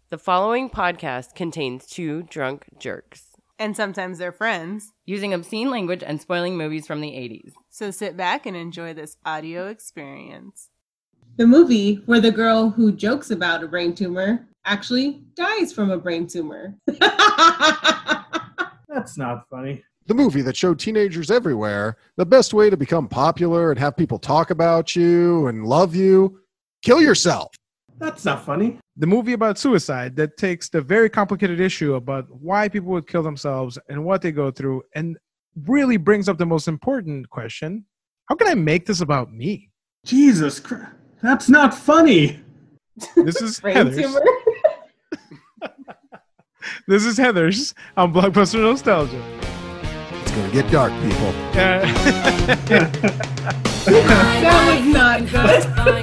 The following podcast contains two drunk jerks and sometimes they're friends, using obscene language and spoiling movies from the 80s. So sit back and enjoy this audio experience. The movie where the girl who jokes about a brain tumor actually dies from a brain tumor. That's not funny. The movie that showed teenagers everywhere the best way to become popular and have people talk about you and love you. Kill yourself. That's not funny. The movie about suicide that takes the very complicated issue about why people would kill themselves and what they go through and really brings up the most important question. How can I make this about me? Jesus Christ. That's not funny. This is Heather's. This is Heather's on Blockbuster Nostalgia. It's going to get dark, people. That was not good.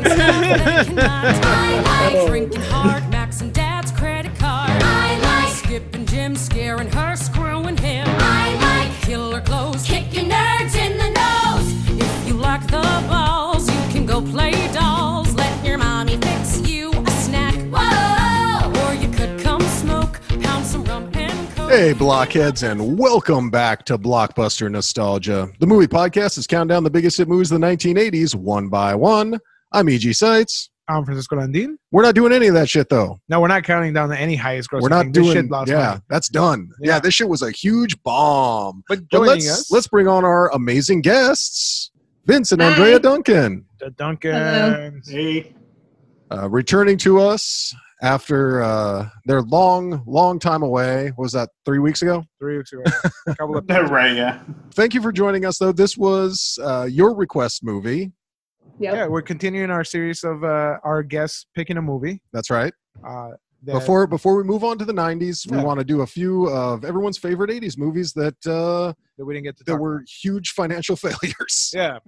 I like drinking hard, maxing dad's credit card. I like skipping gym, scaring her, screwing him. I like killer clothes, kicking nerds in the nose. If you like the balls, you can go play dolls. Let your mommy fix you a snack. Whoa! Or you could come smoke, pound some rum and coke. Hey, blockheads, and welcome back to Blockbuster Nostalgia. The movie podcast is counting down the biggest hit movies of the 1980s, one by one. I'm E.G. Seitz. I'm Francisco Landin. We're not doing any of that shit, though. No, we're not counting down to any highest grossing We're not thing. doing, This shit lost money. that's done. Yeah, this shit was a huge bomb. But But joining us, let's bring on our amazing guests, Vince and Hi. Andrea Duncan. the Duncan. Hello. Hey. Returning to us after their long time away. What was that, 3 weeks ago? 3 weeks ago. A couple of Right, yeah. Thank you for joining us, though. This was your request movie. Yeah, we're continuing our series of our guests picking a movie. That's right. That- Before we move on to the 90s, we Yeah. want to do a few of everyone's favorite 80s movies that that we didn't get to that talk were huge financial failures. about.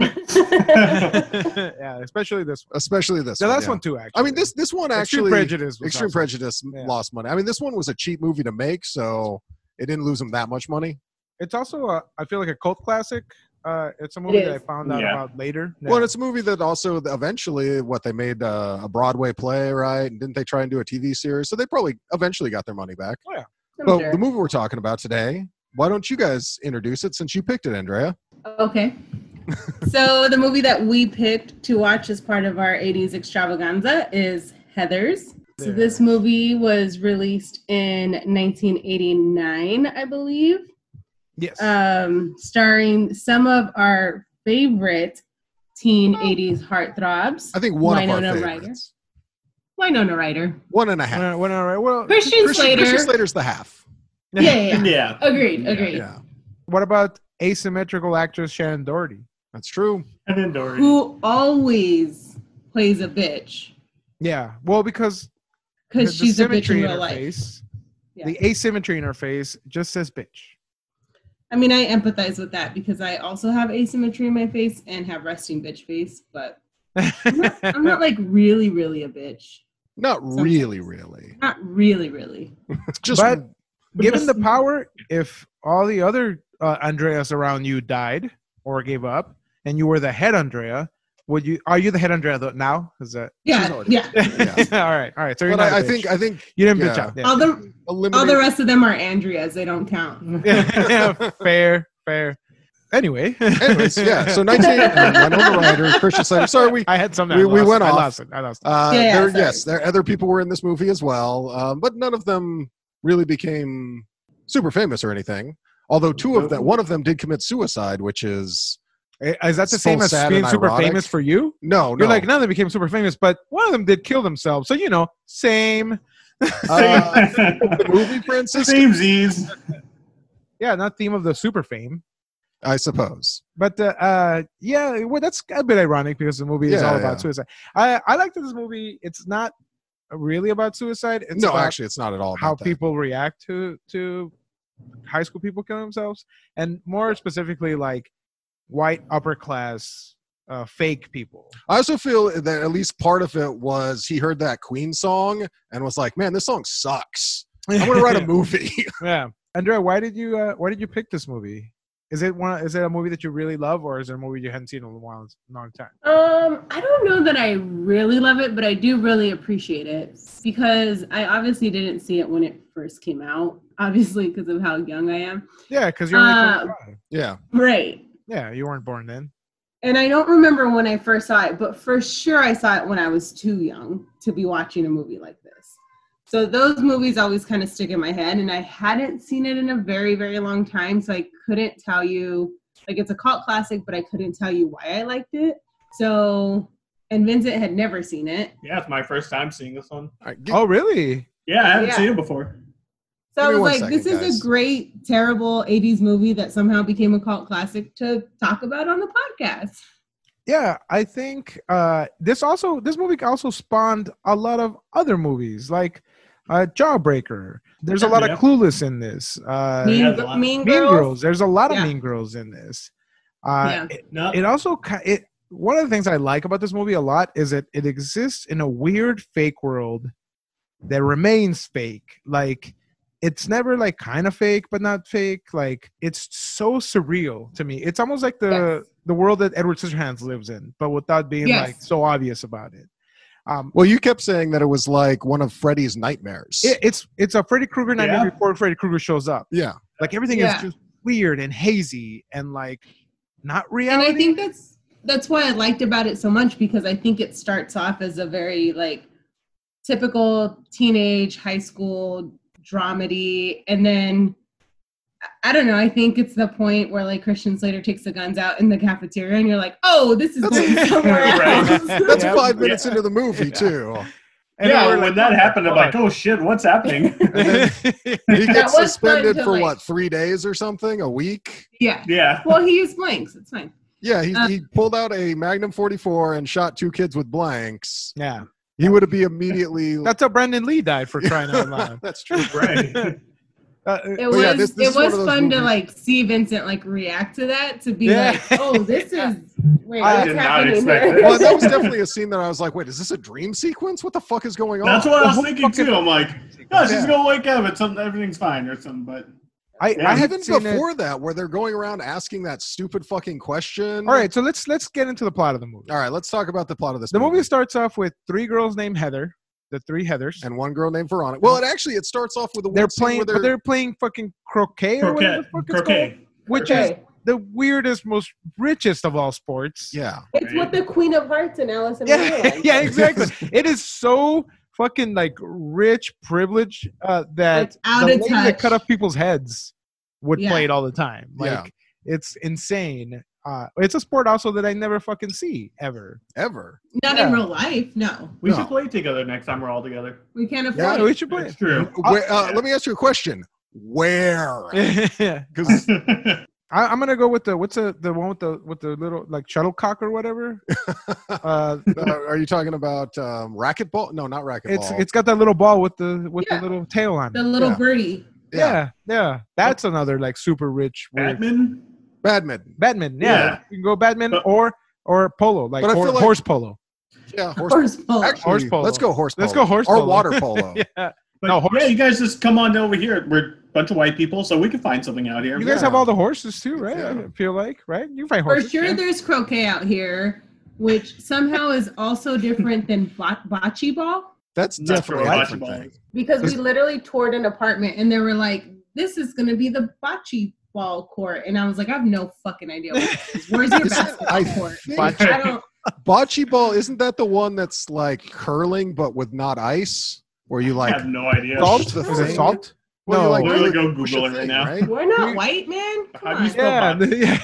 Yeah. Yeah, especially this one. Especially this The one. last yeah. one too, actually. I mean, this one Extreme actually... Prejudice. Was Extreme awesome. Prejudice Yeah. lost money. I mean, this one was a cheap movie to make, so it didn't lose them that much money. It's also, I feel like a cult classic. It's a movie It that I is. found out Yeah. about later. Well, and it's a movie that also eventually, they made a Broadway play, right? And didn't they try and do a TV series? So they probably eventually got their money back. Oh, yeah. I'm But sure. the movie we're talking about today, why don't you guys introduce it since you picked it, Andrea? Okay. So the movie that we picked to watch as part of our 80s extravaganza is Heathers. So Yeah. this movie was released in 1989, I believe. Yes. Starring some of our favorite teen 80s heartthrobs. I think one Winona of our Ryder. favorites. Winona Ryder. One and a half. Well, Christian Slater. Christian Slater's the half. Yeah. Yeah. Agreed. Yeah. Agreed. what about asymmetrical actress Sharon Doherty? That's true. And then Dory. Who always plays a bitch Yeah. Well, because because the she's a bitch symmetry in in real her life. face, Yeah. the asymmetry in her face just says bitch. I mean, I empathize with that because I also have asymmetry in my face and have resting bitch face, but I'm not like really, really a bitch. Not really, really. Not really, really. Just But given just- the power, if all the other Andreas around you died or gave up, and you were the head Andrea, are you the head Andrea now? Is that? Yeah, already- yeah. all right. So you're but not a I bitch. think you didn't yeah. bitch out. Yeah. All the rest of them are Andreas. They don't count. Fair. Anyway. Anyways, yeah. So 1989, Winona Ryder, Christian Slater. Sorry, I had something. we went I off. lost it. I lost it. Yeah, sorry. Other people were in this movie as well, but none of them really became super famous or anything. Although one of them did commit suicide, which is Is that the so same as sad being and super ironic. famous for you? no. You're like, none of them became super famous, but one of them did kill themselves. So, same. The movie, Francis, Same Z's. Yeah, not theme of the super fame. I suppose. But, yeah, well, that's a bit ironic because the movie is Yeah, all about yeah. suicide. I like that this movie, it's not really about suicide. It's No, about actually, it's not at all. how about that. people react to high school people killing themselves. And more specifically, like, white upper class fake people. I also feel that at least part of it was he heard that Queen song and was like, "Man, this song sucks. I want to write a movie." Yeah, Andrea, why did you pick this movie? Is it a movie that you really love, or is it a movie you hadn't seen in a long time? I don't know that I really love it, but I do really appreciate it because I obviously didn't see it when it first came out, obviously because of how young I am. Yeah, because you're only 25. Yeah. Right. Yeah, you weren't born then. And I don't remember when I first saw it, but for sure I saw it when I was too young to be watching a movie like this. So those movies always kind of stick in my head, and I hadn't seen it in a very, very long time, so I couldn't tell you, like, it's a cult classic, but I couldn't tell you why I liked it. So, and Vincent had never seen it. Yeah, it's my first time seeing this one. All right, Oh, really? Yeah, I haven't Yeah. seen it before. So Give I me was one like, second, this is guys. a great, terrible 80s movie that somehow became a cult classic to talk about on the podcast. Yeah, I think this movie also spawned a lot of other movies, like Jawbreaker. There's a lot Yeah. of Clueless in this. Mean, there's a lot. mean Mean Girls. Girls. There's a lot of Yeah. Mean Girls in this. Yeah. No, It also one of the things I like about this movie a lot is that it exists in a weird fake world that remains fake. Like, it's never like kind of fake but not fake. Like, it's so surreal to me. It's almost like the world that Edward Scissorhands lives in, but without being Yes. like so obvious about it. Well, you kept saying that it was like one of Freddy's nightmares. It's a Freddy Krueger nightmare Yeah. before Freddy Krueger shows up. Yeah. Like, everything Yeah. is just weird and hazy and like not And reality. I think that's why I liked about it so much, because I think it starts off as a very like typical teenage high school dramedy, and then I don't know, I think it's the point where like Christian Slater takes the guns out in the cafeteria and you're like, oh, this is going somewhere Right. else. That's Yeah. 5 minutes Yeah. into the movie, too. And yeah, we're when like, that "Oh, happened, I'm like, fuck." oh shit, what's happening? He That gets was fun suspended to, for like- what, 3 days or something? A week? Yeah. Yeah. Well, he used blanks. It's fine. Yeah, he pulled out a Magnum 44 and shot 2 kids with blanks. Yeah. He would be immediately. That's how Brandon Lee died, for crying out loud. That's true. Right. It But was yeah, this it is one was of those fun to movies- like see Vincent like react to that, to be Yeah. like, oh, this is wait, I what's did not happening expect here? that. Well, that was definitely a scene that I was like, wait, is this a dream sequence? What the fuck is going on? That's what I was whole thinking fucking- too. I'm like, oh, she's Yeah. gonna wake up and something, everything's fine or something. But I Yeah. haven't Even seen before that, where they're going around asking that stupid fucking question. All right, so let's get into the plot of the movie. All right, let's talk about the plot of this The movie starts off with 3 girls named Heather, the 3 Heathers. and one girl named Veronica. Well, it starts off with a They're weird scene playing, where they're playing fucking croquet or whatever the fuck it's called, croquet. which is Okay. the weirdest, most richest of all sports. Yeah. It's what the Queen of Hearts and Alice in Yeah, Wonderland. yeah, exactly. It is so fucking like rich privilege that It's out the of lady that touch. cut off people's heads would Yeah. play it all the time. Like, Yeah. it's insane. It's a sport also that I never fucking see ever. Ever. Not Yeah. in real life, no. We No. should play together next time we're all together. We can't Yeah, afford we it. should play. It's true. Let me ask you a question. Where? Yeah. Because I'm gonna go with the one with the little like shuttlecock or whatever. are you talking about racquetball? No, not racquetball. It's got that little ball with the Yeah. little tail on The it. little Yeah. birdie. Yeah. That's another like super rich weird. Badminton? badminton. Badminton. Yeah. Yeah. You can go badminton But- or polo, like, But I feel like- horse polo. Yeah, Horse polo. Actually, Horse polo. let's go horse polo. Let's go horse or polo. water polo. Yeah. But No, horse. yeah, you guys just come on over here. We're a bunch of white people, so we can find something out here. You guys Yeah. have all the horses too, right? Yeah. I feel like, right? You can find For horses. sure, yeah. there's croquet out here, which somehow is also different than bocce ball, That's Not definitely sure a what different bocce thing. because we literally toured an apartment and they were like, "This is going to be the bocce ball court," and I was like, "I have no fucking idea what that is. Where's your Is it- basketball I court?" think- I don't. Bocce ball, isn't that the one that's like curling but with not ice? Where you I like have no idea. Salt? the Is it thing? salt? well, you No. like Literally really go push Google a it right thing, now. right? We're not white, man. Come How do you on. spell Yeah.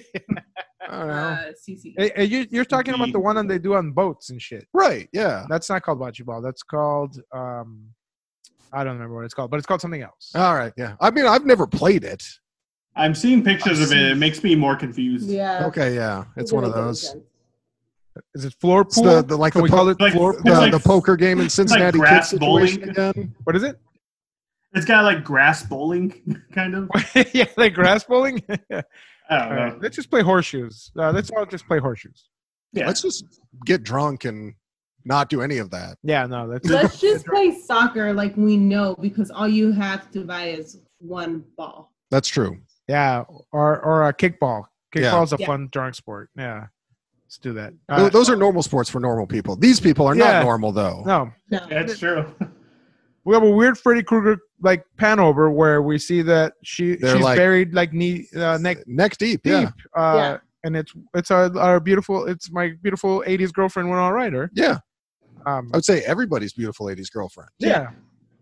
I don't know. CC. Hey, you're talking about the one that they do on boats and shit. Right, yeah. That's not called bocce ball. That's called I don't remember what it's called, but it's called something else. All right, yeah. I mean, I've never played it. I'm seeing pictures of it. It makes me more confused. Yeah. Okay, yeah. It's one of those. Is it floor It's pool? the like Can the, we call it Like- floor it's pool? like- the poker game in Cincinnati Kids grass situation bowling. again. What is it? It's got like grass bowling, kind of. Yeah, like grass bowling. I don't All know. right, let's just play horseshoes. Let's all just play horseshoes. Yeah. Let's just get drunk and not do any of that. Yeah, no, that's Let's just play soccer like we know, because all you have to buy is one ball. That's true. Yeah, or a kickball. Kickball's a Yeah. fun drunk sport. Yeah, let's do that. Those are normal sports for normal people. These people are Yeah. not normal, though. No, No. Yeah, it's true. we have a weird Freddy Krueger like pan over where we see that she's like- buried like neck Neck deep, deep. yeah. And it's our beautiful. It's my beautiful '80s girlfriend Winona Ryder. Yeah. I would say everybody's beautiful 80s girlfriend. Yeah.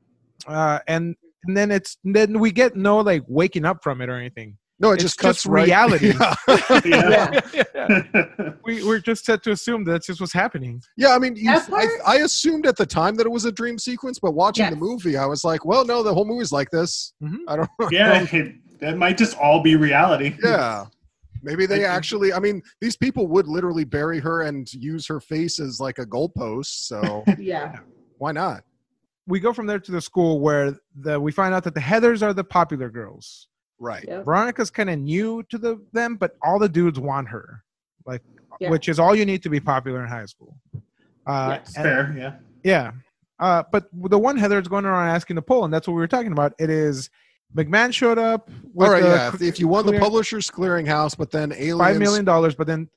And then we get no like waking up from it or anything. No, it It's just cuts just reality. Yeah. Yeah. We're just set to assume that's just what's happening. Yeah, I mean, That part- I assumed at the time that it was a dream sequence, but watching Yes. the movie, I was like, well, no, the whole movie's like this. Mhm. I don't know. Yeah, that might just all be reality. Yeah. Maybe they actually, I mean, these people would literally bury her and use her face as like a goalpost. So Yeah. why not? We go from there to the school where we find out that the Heathers are the popular girls. Right. Yep. Veronica's kind of new to them, but all the dudes want her, like, Yeah. which is all you need to be popular in high school. It's And- fair, yeah. Yeah. But the one Heather is going around asking to pull, and that's what we were talking about. It is McMahon showed up with All right, the yeah. If you won the clear- Publishers Clearinghouse, but then aliens. $5 million, but then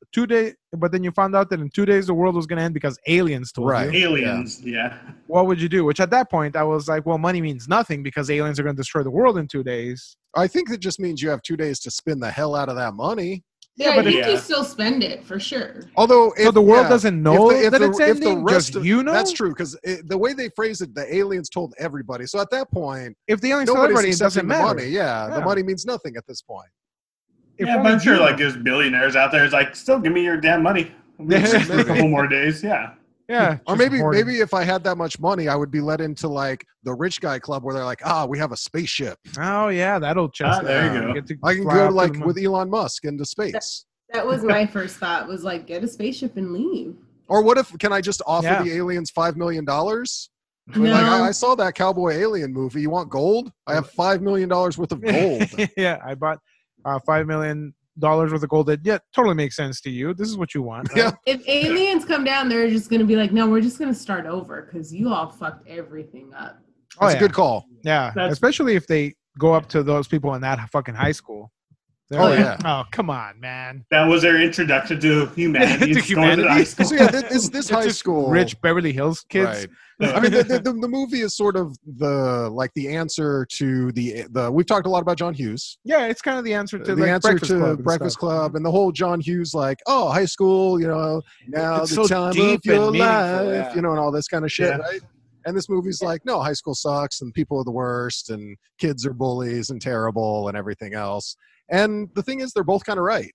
you found out that in 2 days the world was going to end because aliens told Right. you. Aliens, yeah. What would you do? Which at that point I was like, well, money means nothing because aliens are going to destroy the world in 2 days. I think that just means you have 2 days to spend the hell out of that money. Yeah, but I think yeah. you still spend it for sure. Although, So the world doesn't know that it's if ending, just you know? That's true, because the way they phrase it, the aliens told everybody. So at that point, If the aliens tell nobody's everybody, it doesn't accepting the matter. money. Yeah, the Yeah. money means nothing at this point. If Yeah, but only I'm sure you like know. there's billionaires out there. It's like, still give me your damn money. We'll just work a couple more days. Yeah. Yeah. Or just maybe hoarding. if I had that much money, I would be let into like the rich guy club where they're like, we have a spaceship. Oh yeah, that old chest. there you go. Get to I can fly go off to like the moon. with Elon Musk into space. That was my first thought. Was like, get a spaceship and leave. Or what if can I just offer Yeah. the aliens $5 million? No. Like I saw that Cowboy Alien movie. You want gold? I have $5 million worth of gold. Yeah, I bought $5 million worth of gold. That totally makes sense to you. This is what you want. Right? Yeah. If aliens come down, they're just gonna be like, no, we're just gonna start over because you all fucked everything up. That's yeah. a good call. Yeah, That's- especially if they go up to those people in that fucking high school. They're Oh, like, yeah. Oh, come on, man. That was their introduction to humanity. To It's going to humanity? high school. So yeah, this It's high just school rich Beverly Hills kids. Right. I mean, the movie is sort of the answer to the we've talked a lot about John Hughes. Yeah, it's kind of the answer to The like answer Breakfast to Club and Breakfast stuff. Club and the whole John Hughes like, oh, high school, now It's the so time deep of your and meaningful, life, yeah. and all this kind of shit, Yeah. right? And this movie's like, no, high school sucks and people are the worst and kids are bullies and terrible and everything else. And the thing is, they're both kind of right.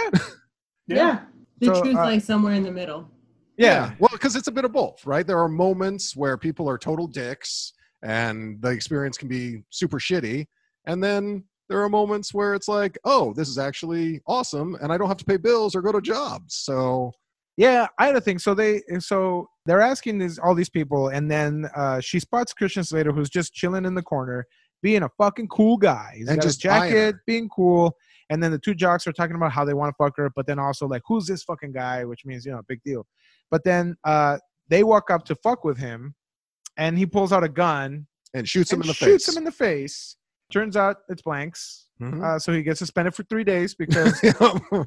Yeah. The So, truth lies somewhere in the middle. Yeah. Well, because it's a bit of both, right? There are moments where people are total dicks and the experience can be super shitty. And then there are moments where it's like, oh, this is actually awesome and I don't have to pay bills or go to jobs. So Yeah, I had a thing. So they're asking all these people, and then she spots Christian Slater, who's just chilling in the corner, being a fucking cool guy. He's And got just a eyeing jacket, her. being cool. And then the two jocks are talking about how they want to fuck her, but then also like, who's this fucking guy? Which means, big deal. But then they walk up to fuck with him, and he pulls out a gun and shoots him and in the shoots face. him in the face. Turns out it's blanks. Mhm. So he gets suspended for 3 days because yeah.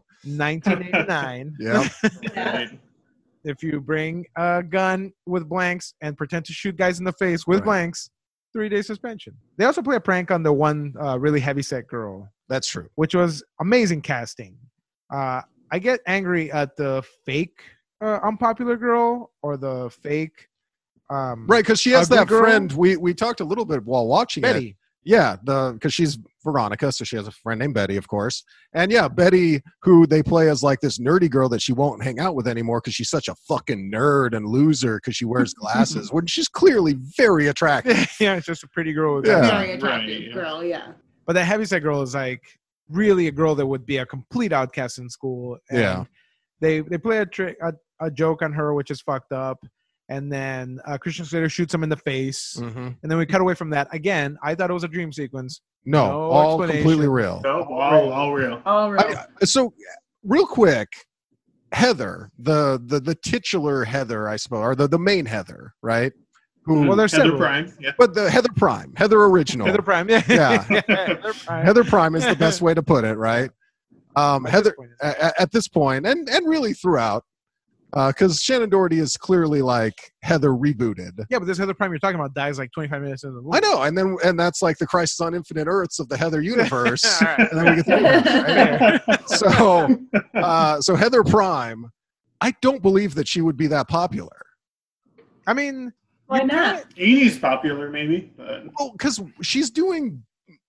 1989. Yeah. Right. If you bring a gun with blanks and pretend to shoot guys in the face with Right. blanks, 3-day suspension. They also play a prank on the one really heavyset girl, That's true. which was amazing casting. I get angry at the fake unpopular girl or the fake Right, because she has Ugly that girl? friend. We talked a little bit while watching it. Betty. Yeah, because she's Veronica, so she has a friend named Betty, of course. And yeah, Betty, who they play as like this nerdy girl that she won't hang out with anymore because she's such a fucking nerd and loser because she wears glasses, when she's clearly very attractive. Yeah, it's just a pretty girl with Yeah. Very attractive Right, yeah. girl, yeah. But that heavyset girl is like really a girl that would be a complete outcast in school. And Yeah. They play a joke on her, which is fucked up. And then Christian Slater shoots him in the face. Mhm. And then we cut away from that. Again, I thought it was a dream sequence. No, No all explanation. completely real. So, all real. All right. So, real quick, Heather, the titular Heather, I suppose, or the main Heather, right? Who? Well, there's Heather several. Prime. Yeah. But the Heather Prime, Heather original. Heather Prime, yeah. Yeah. Heather Prime. Heather Prime is the best way to put it, right? Heather at this point, and really throughout, because Shannon Doherty is clearly like Heather rebooted. Yeah, but this Heather Prime you're talking about dies like 25 minutes into the movie. I know, and that's like the Crisis on Infinite Earths of the Heather universe. All right. And then we get the right? So Heather Prime, I don't believe that she would be that popular. I mean, Why not? 80s popular, maybe. But Well, because she's doing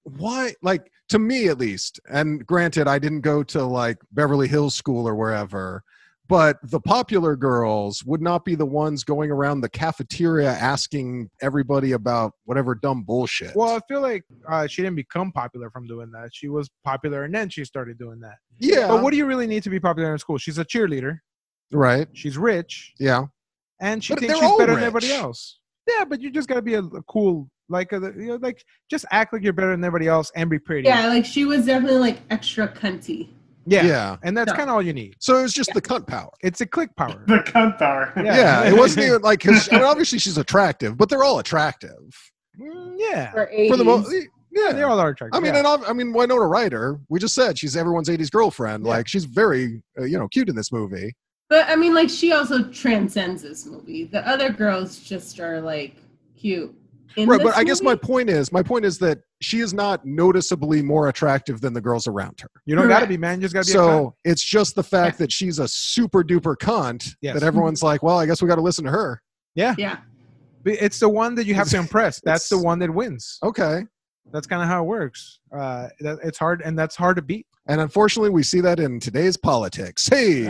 like to me at least, and granted, I didn't go to like Beverly Hills School or wherever, but the popular girls would not be the ones going around the cafeteria asking everybody about whatever dumb bullshit. well, I feel like she didn't become popular from doing that. She was popular and then she started doing that. yeah, But what do you really need to be popular in school? She's a cheerleader. right? She's rich. Yeah, And she But thinks they're she's all better than rich. everybody else. Yeah, but you just gotta be a cool, like like just act like you're better than everybody else and be pretty. Yeah, like she was definitely like extra cunty. yeah, and that's No. kind of all you need. So it was just the cunt power. It's a click power. the cunt power. Yeah, it wasn't even like because I mean, obviously she's attractive, but they're all attractive Yeah, For 80s. for the most. Yeah, they all are attractive. I mean, yeah. I mean, Winona Ryder. We just said she's everyone's '80s girlfriend. Yeah. Like she's very, cute in this movie. But I mean, like she also transcends this movie. The other girls just are like cute. In Right, this but I guess my movie. point is that she is not noticeably more attractive than the girls around her. you don't gotta correct. be, man. You just gotta be. a cunt. So it's just the fact that she's a super duper cunt Yes. that everyone's like, well, I guess we got to listen to her. yeah, Yeah. But it's the one that you have to impress. That's the it's- one that wins. Okay. That's kind of how it works. It's hard, and that's hard to beat. And unfortunately, we see that in today's politics. Hey,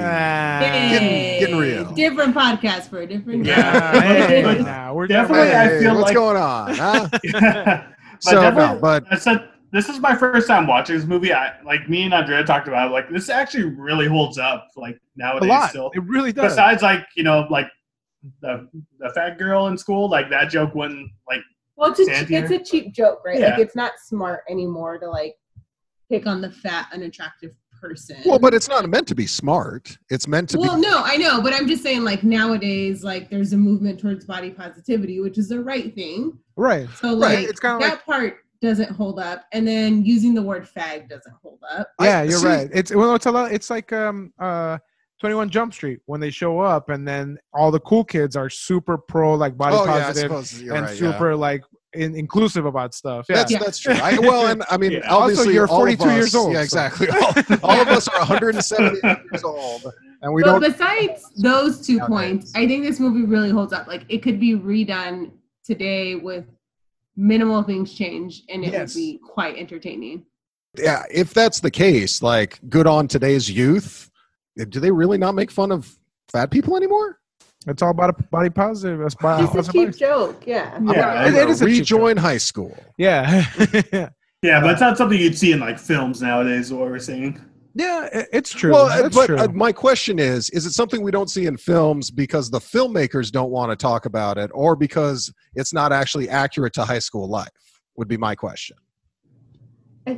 getting real. Different podcast for a different Yeah. Hey, But nah, we're definitely, I hey, feel what's like- going on? Huh? but So, no, definitely, but I said this is my first time watching this movie. Like me and Andrea talked about, like this actually really holds up. Like a nowadays, lot. still. It really does. Besides, like like the fat girl in school, like that joke wouldn't like. Well, Santier. it's a cheap joke, right? Yeah. Like it's not smart anymore to like pick on the fat, unattractive person. well, but it's not meant to be smart. It's meant to Well, be. no, I know, but I'm just saying, like nowadays, like there's a movement towards body positivity, which is the right thing. right. So Right, like it's kinda that part doesn't hold up, and then using the word fag doesn't hold up. Yeah, you're see- right. It's a lot. It's like 21 Jump Street when they show up, and then all the cool kids are super pro, like body Oh yeah, I positive suppose you're and right. Yeah. super like inclusive about stuff. Yeah. That's true. Well, and I mean, Yeah. obviously, Also, you're all of 42 years us- old, Yeah, so- exactly. All of us are 170 years old, and we But don't. besides those two Nowadays. points, I think this movie really holds up. Like it could be redone today with minimal things changed, and it Yes. would be quite entertaining. Yeah, if that's the case, like, good on today's youth. Do they really not make fun of fat people anymore? It's all about a body positive. It's about It's a cheap joke, yeah. Yeah, I'm it is a gonna cheap rejoin high school. Yeah. Yeah, but it's not something you'd see in like films nowadays. Is what we're saying. Yeah, it's true. Well, That's but true. my question is it something we don't see in films because the filmmakers don't want to talk about it, or because it's not actually accurate to high school life? Would be my question. I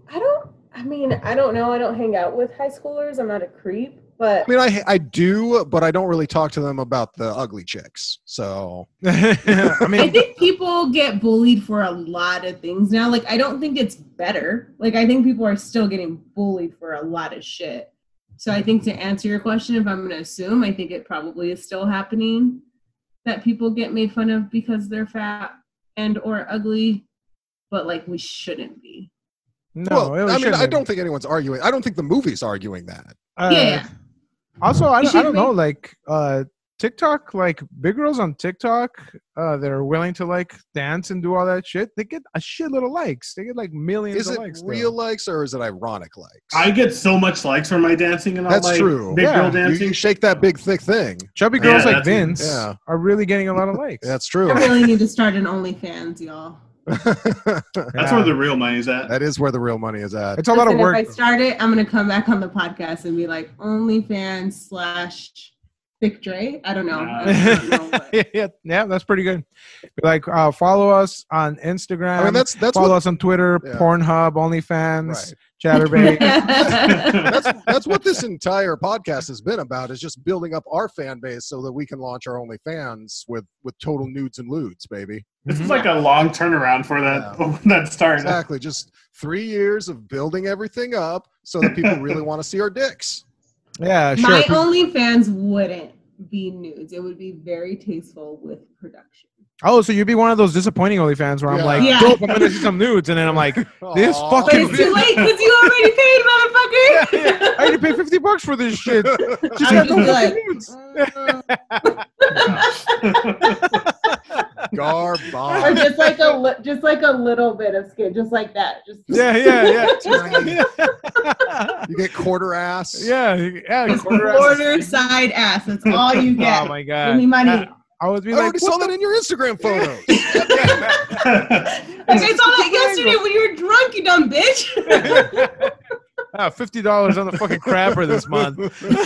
don't know. I don't hang out with high schoolers. I'm not a creep, but I mean, I do, but I don't really talk to them about the ugly chicks. So I I mean, think people get bullied for a lot of things now. Like, I don't think it's better. Like, I think people are still getting bullied for a lot of shit. So I think to answer your question, if I'm going to assume, I think it probably is still happening that people get made fun of because they're fat and or ugly, but like we shouldn't be. no. well, it I mean, shouldn't I be. don't think anyone's arguing. I don't think the movie's arguing that. Yeah. Also, I You don't should know. Like TikTok, like big girls on TikTok, they're willing to like dance and do all that shit. They get a shitload of likes. They get like millions Is of it likes. though. real likes or is it ironic likes? I get so much likes for my dancing and all That's my true. big Yeah. girl You dancing. shake that big thick thing. Chubby girls Yeah, like that's- Vince yeah. are really getting a lot of likes. That's true. I really need to start an OnlyFans, y'all. That's where the real money's at. That is where the real money is at. It's a lot of Listen, work. If I start it, I'm gonna come back on the podcast and be like OnlyFans / Thick Dre. I don't know. I don't know what. yeah, that's pretty good. Like, follow us on Instagram. I mean, that's follow what, us on Twitter, Yeah. Pornhub, OnlyFans. right. Chatterbait. That's what this entire podcast has been about, is just building up our fan base so that we can launch our OnlyFans with total nudes and lewds, baby. This is like a long turnaround for that start. Exactly. Just 3 years of building everything up so that people really want to see our dicks. Yeah, sure. My OnlyFans wouldn't be nudes. It would be very tasteful with production. Oh, so you'd be one of those disappointing OnlyFans where I'm like, Yeah. dope, I'm gonna see some nudes, and then I'm like, this Aw. But fucking. it's too late because you already paid, motherfucker. I had to pay $50 for this shit. Just I got would no be like, nudes. or Garbage. just like a little bit of skin, just like that. Just Yeah. You get quarter ass. Yeah. quarter side ass. That's all you get. Oh my god. Give me money. I would be I like, already saw that in your Instagram photos. Like I saw that yesterday when you were drunk, you dumb bitch. $50 on the fucking crapper this month.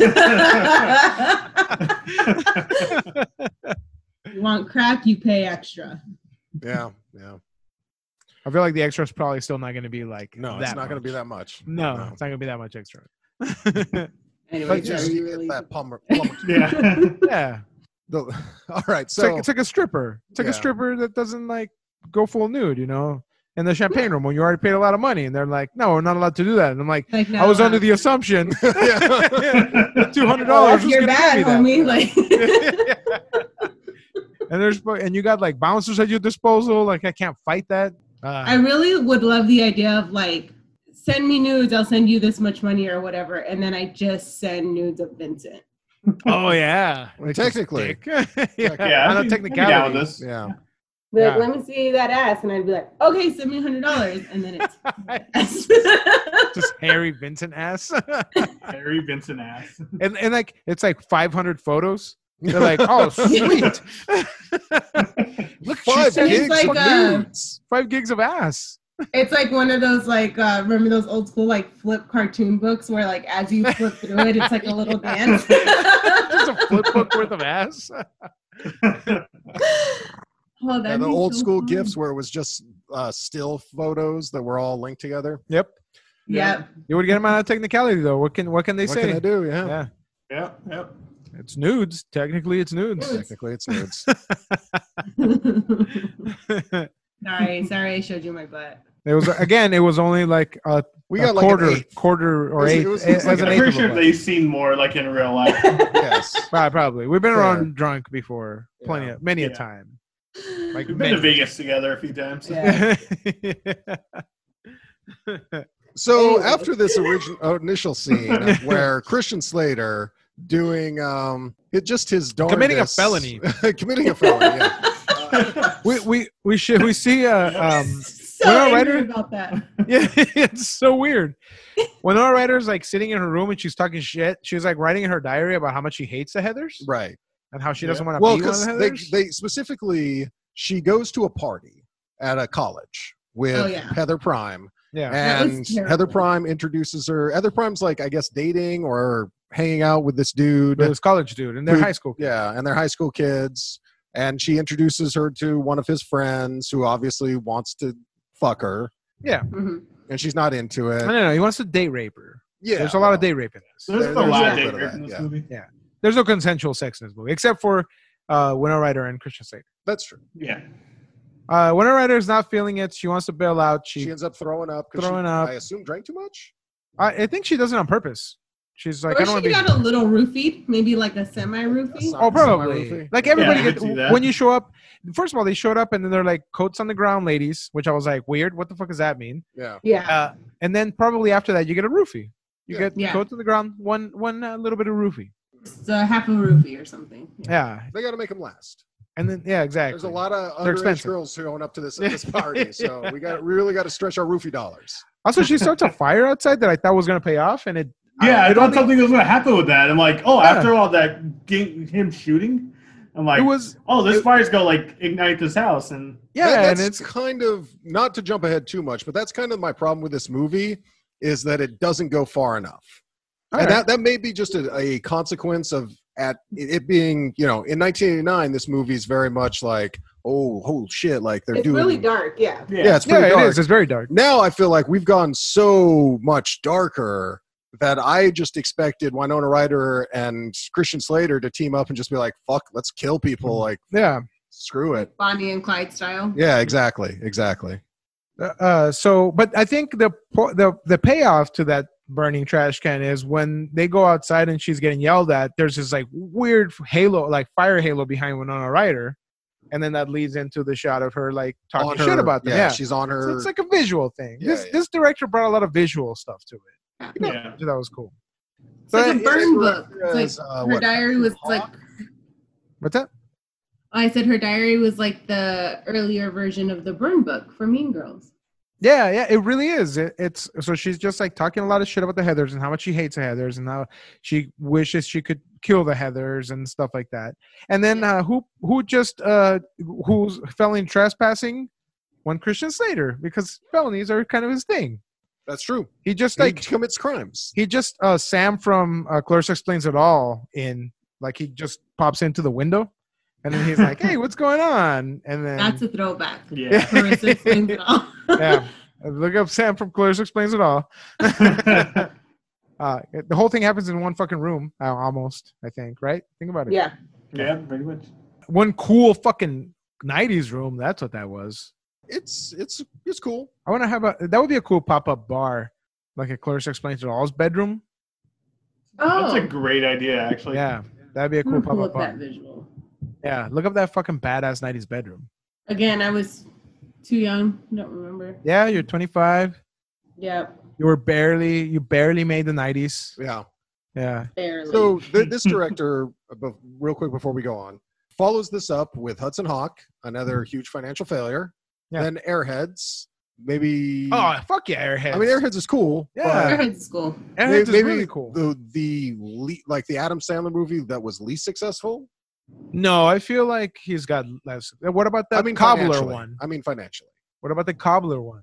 You want crack, you pay extra. Yeah. I feel like the extra is probably still not going to be like No, that it's not going to much. be that much. No, it's not going to be that much extra. Anyway, But Just you you really get that plumber. Yeah. Yeah. All right. It's So like a stripper. It's like Yeah. a stripper that doesn't like go full nude, you know, in the champagne room when you already paid a lot of money, and they're like, "No, we're not allowed to do that." And I'm like, like I was under the assumption $200 That's was your gonna bad, give me that. homie. Like, and you got like bouncers at your disposal. Like I can't fight that. I really would love the idea of like, send me nudes, I'll send you this much money or whatever, and then I just send nudes of Vincent. Oh yeah, Well, technically. yeah, Yeah, I know I'd be down with technicality. this. yeah. Be like, Yeah. let me see that ass, and I'd be like, okay, send me $100, and then it's Just hairy Vincent ass, Harry Vincent ass. and like it's like 500 photos. They're like, oh sweet, look, she 5 sent gigs like, of uh, nudes. 5 gigs of ass. It's like one of those like remember those old school like flip cartoon books where like as you flip through it, it's like a little dance. Just a flip book worth of ass. Oh, Yeah, that'd the be old so school fun. gifs where it was just still photos that were all linked together. Yep, Yep. you would get them out of technicality though. What can they What say? can I do? Yeah. Yeah, Yep. it's nudes. Technically, it's nudes. Technically, it's nudes. Sorry, I showed you my butt. It was again. It was only like a We a got like an quarter, eighth. quarter or It eighth. was as like an I'm eighth pretty of sure a butt. they've seen more like in real life. Yes. Probably. We've been Fair. around drunk before, many a Yeah. time. Like We've been to Vegas together a few times. Yeah. So Anyway. after this initial scene where Christian Slater doing just his darndest, Committing a felony. committing a felony. Yeah. we see So Winona angry Ryder? about that. yeah, it's so weird. Winona Ryder's like sitting in her room and she's talking shit. She's like writing in her diary about how much she hates the Heathers Right. and how she doesn't want to Well, be one of because the Heathers. they specifically, she goes to a party at a college with Oh, yeah. Heather Prime. yeah, That was And terrible. Heather Prime introduces her. Heather Prime's like, I guess, dating or hanging out with this dude. with this college dude and they're Who- high school kids. Yeah, and they're high school kids. And she introduces her to one of his friends who obviously wants to fuck her. Mhm. And she's not into it. No, he wants to date rape her. Yeah. There's a lot of date rape in this. There's a There's lot a of bit date of rape that, in this yeah. movie. There's no consensual sex in this movie except for Winona Ryder and Christian Slater. That's true. Yeah. Winona Ryder is not feeling it. She wants to bail out. She ends up throwing up. 'cause Throwing she, up. I assume drank too much? I think she does it on purpose. She's like, I Or don't want she to be. got a little roofied, maybe like a semi-roofie. Oh, probably. Semi-roofie. Like everybody Yeah, I could gets see that. when you show up. First of all, they showed up and then they're like coats on the ground, ladies, which I was like, weird. What the fuck does that mean? Yeah. Yeah. And then probably after that, you get a roofie. You Yeah. get Yeah. coats on the ground, one little bit of roofie. It's half a roofie or something. Yeah, They got to make them last. and then yeah, exactly. There's a lot of They're underage expensive. girls showing up to this party. So we really got to stretch our roofie dollars. Also, she starts a fire outside that I thought was gonna pay off, and it. Yeah, I it thought only- something was going to happen with that. I'm like, oh, Yeah. after all that, him shooting, I'm like, It was oh, this fire's going to like ignite this house. And yeah, and That's it's kind of, not to jump ahead too much, but that's kind of my problem with this movie is that it doesn't go far enough. all And right. that may be just a consequence of it being, in 1989, this movie is very much like, oh shit, like they're It's doing really dark. Yeah. Yeah, it's pretty Yeah, dark. it is. It's very dark. Now I feel like we've gone so much darker that I just expected Winona Ryder and Christian Slater to team up and just be like, fuck, let's kill people. Like, Yeah. screw it. Bonnie and Clyde style. Yeah, exactly. So, but I think the payoff to that burning trash can is when they go outside and she's getting yelled at. There's this like weird halo, like fire halo behind Winona Ryder, and then that leads into the shot of her like talking On shit her- about them. yeah, Yeah, she's on her. So it's like a visual thing. Yeah, This director brought a lot of visual stuff to it. Yeah. So that was cool. It's like a But burn it's book. It's as, like her what, diary was like. What's that? I said her diary was like the earlier version of the burn book for Mean Girls. Yeah, it really is. It's so she's just like talking a lot of shit about the Heathers and how much she hates the Heathers and how she wishes she could kill the Heathers and stuff like that. And then who's felony trespassing? One Christian Slater, because felonies are kind of his thing. That's true. He just He like commits crimes. he just Sam from Clarissa Explains It All in like he just pops into the window and then he's like, hey, what's going on? And then That's a throwback. Yeah. Clarissa Explains It All. yeah. Look up Sam from Clarissa Explains It All. The whole thing happens in one fucking room, almost, I think, right? Think about it. Yeah. Yeah, pretty much. One cool fucking 90s room. That's what that was. It's cool. I want to have that would be a cool pop-up bar, like a Clarissa Explains It All's bedroom. Oh, That's a great idea, actually. Yeah, that'd be a I'm cool gonna pull pop-up up that bar. visual. Yeah, look up that fucking badass 90s bedroom. Again, I was too young. Don't remember. Yeah, you're 25. Yep, You barely made the 90s. Yeah. Yeah. barely. So this director, real quick before we go on, follows this up with Hudson Hawk, another huge financial failure. Yeah. Then Airheads, maybe. Oh, fuck yeah, Airheads. I mean, Airheads is cool. Yeah. Airheads is cool. Airheads is maybe really cool. the Adam Sandler movie that was least successful. No, I feel like he's got less. What about that Cobbler financially. one? I mean, financially. What about the Cobbler one?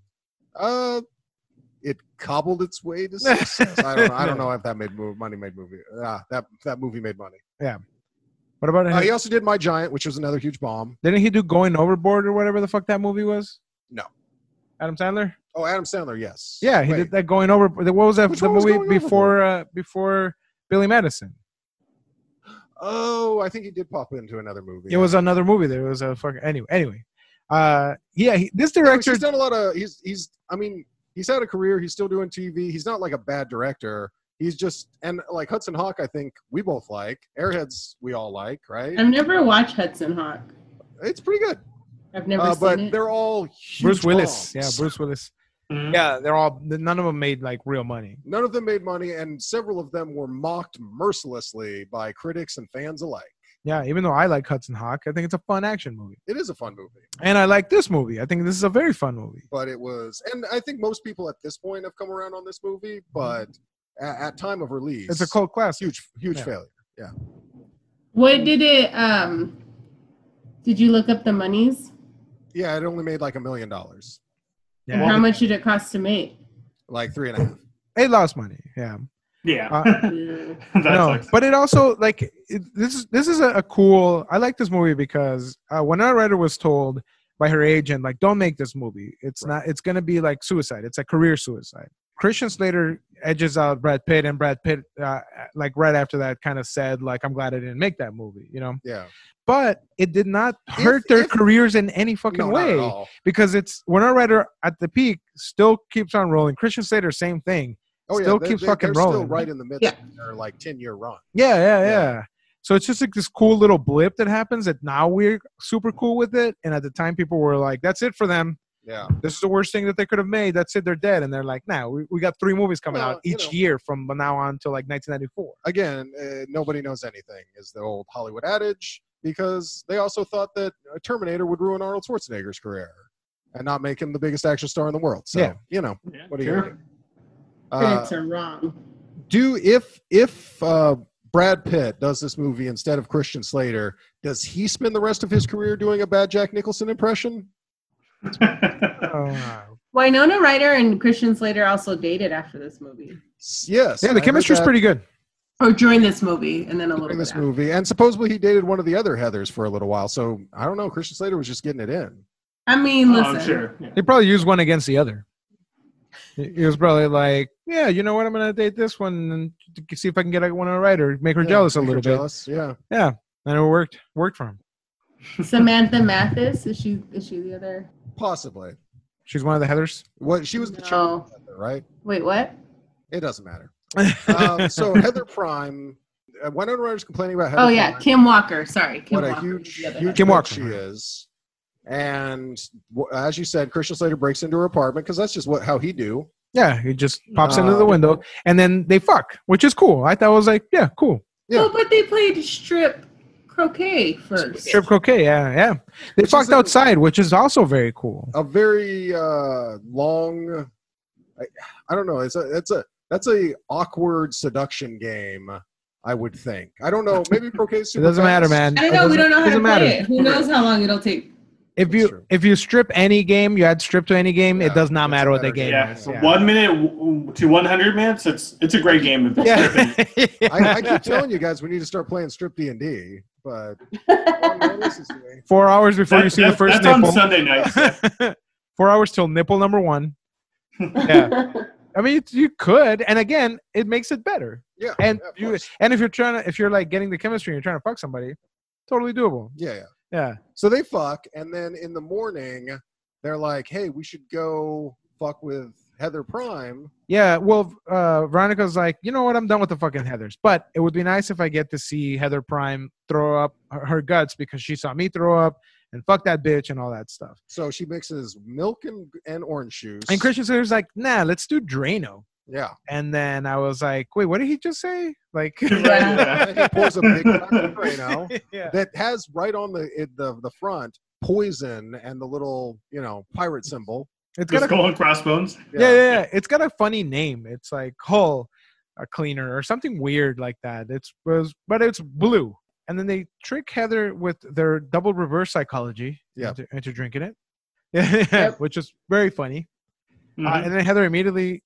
It cobbled its way to success. I don't know if that made money. That movie made money. What about He also did My Giant, which was another huge bomb. Didn't he do Going Overboard or whatever the fuck that movie was? No. Adam Sandler? Oh, Adam Sandler, yes. Yeah, he Wait, did that Going Over. What was that? Which The one was movie Going before Billy Madison. Oh, I think he did pop into another movie. It was another movie. There was a fucking anyway. This Yeah, director. he's done a lot of. He's had a career. He's still doing TV. He's not like a bad director. He's just, and like Hudson Hawk, I think we both like. Airheads, we all like, right? I've never watched Hudson Hawk. It's pretty good. I've never But seen it. they're all huge Bruce Willis. bombs. Yeah, Bruce Willis. Mhm. Yeah, none of them made like real money. None of them made money, and several of them were mocked mercilessly by critics and fans alike. Yeah, even though I like Hudson Hawk, I think it's a fun action movie. It is a fun movie, And I like this movie. I think this is a very fun movie. but it was, and I think most people at this point have come around on this movie, but at time of release, It's a cult classic. huge Yeah. failure. What did it? Did you look up the monies? Yeah, it only made like $1 million, And how much did it cost to make? like 3.5. It lost money. Yeah. Yeah. Yeah. That No, sucks. but it also like this is a cool. I like this movie because Winona Ryder was told by her agent like, don't make this movie. It's not. It's gonna be like suicide. It's a career suicide. Christian Slater edges out Brad Pitt, and Brad Pitt like right after that kind of said like, I'm glad I didn't make that movie. You know. Yeah, But it did not hurt their careers in any fucking no, not at way all. because it's Winona Ryder at the peak still keeps on rolling. Christian Slater, same thing. Oh Still yeah, keeps fucking they're rolling. Still right in the midst Yeah. of their like 10-year run. Yeah. So it's just like this cool little blip that happens that now we're super cool with it. And at the time, people were like, that's it for them. Yeah, This is the worst thing that they could have made. That's it. They're dead. And they're like, nah, we got 3 movies coming Well, out each you know. year from now on till like 1994. again, nobody knows anything is the old Hollywood adage, because they also thought that Terminator would ruin Arnold Schwarzenegger's career and not make him the biggest action star in the world. So Yeah. you know, Yeah, what are you sure. gonna do? Critics are wrong. If Brad Pitt does this movie instead of Christian Slater, does he spend the rest of his career doing a bad Jack Nicholson impression? Winona Ryder and Christian Slater also dated after this movie. Yes. Yeah, I the heard chemistry's that. pretty good. Or during this movie, and then a little in bit this after. movie. And supposedly he dated one of the other Heathers for a little while. So I don't know. Christian Slater was just getting it in. I mean, Oh, listen. I'm sure. Yeah. They probably used one against the other. He was probably like, yeah, you know what? I'm going to date this one and see if I can get one right or make her jealous a Make her little bit. jealous. Yeah. Yeah. And it worked for him. Samantha Mathis, is she the other? Possibly. She's one of the Heathers. What she was the No. child Heather, right? Wait, what? It doesn't matter. So Heather Prime. Winona Ryder's complaining about Heather. Oh yeah, Prime. Kim Walker. Sorry, Kim What a Walker. huge, The other huge Heather. Kim bitch Walker. she is. And as you said, Christian Slater breaks into her apartment because that's just how he do. Yeah. He just pops into the window and then they fuck, which is cool. I thought it was like, yeah, cool. Yeah. Oh, but they played strip croquet first. Strip croquet. Yeah. Yeah. They Which fucked is a- outside, which is also very cool. A very long. I don't know. That's a awkward seduction game. I would think. I don't know. Maybe croquet. It doesn't matter, man. I don't know. We don't know how to Doesn't play matter. it. Who knows how long it'll take? If That's you true. if you strip any game, you add strip to any game, Yeah, it does not it's matter a what the better game game. Yeah, is. so 1 minute to 100 minutes, it's a great game. If it's stripping. I keep telling you guys we need to start playing strip D&D, but no one listens to me. 4 hours before you see the first that's nipple. on Sunday nights. Yeah. 4 hours till nipple number one. Yeah. I mean, you could, and again, it makes it better. Yeah, And yeah, of you, course. and if you're like getting the chemistry and you're trying to fuck somebody, totally doable. Yeah. Yeah. So they fuck, and then in the morning, they're like, "Hey, we should go fuck with Heather Prime." Yeah. Well, Veronica's like, you know what? I'm done with the fucking Heathers, but it would be nice if I get to see Heather Prime throw up her guts because she saw me throw up and fuck that bitch and all that stuff. So she mixes milk and orange juice. And Christian Slater's like, nah, let's do Drano. Yeah. And then I was like, wait, what did he just say? Like, Yeah. And he pours a big fucking Drano yeah. that has right on the front poison and the little pirate symbol. It's The got a skull and crossbones. yeah. It's got a funny name. It's like Hull Cleaner or something weird like that. But it's blue. And then they trick Heather with their double reverse psychology Yeah. into drinking it. Yeah, which is very funny. Mhm. And then Heather immediately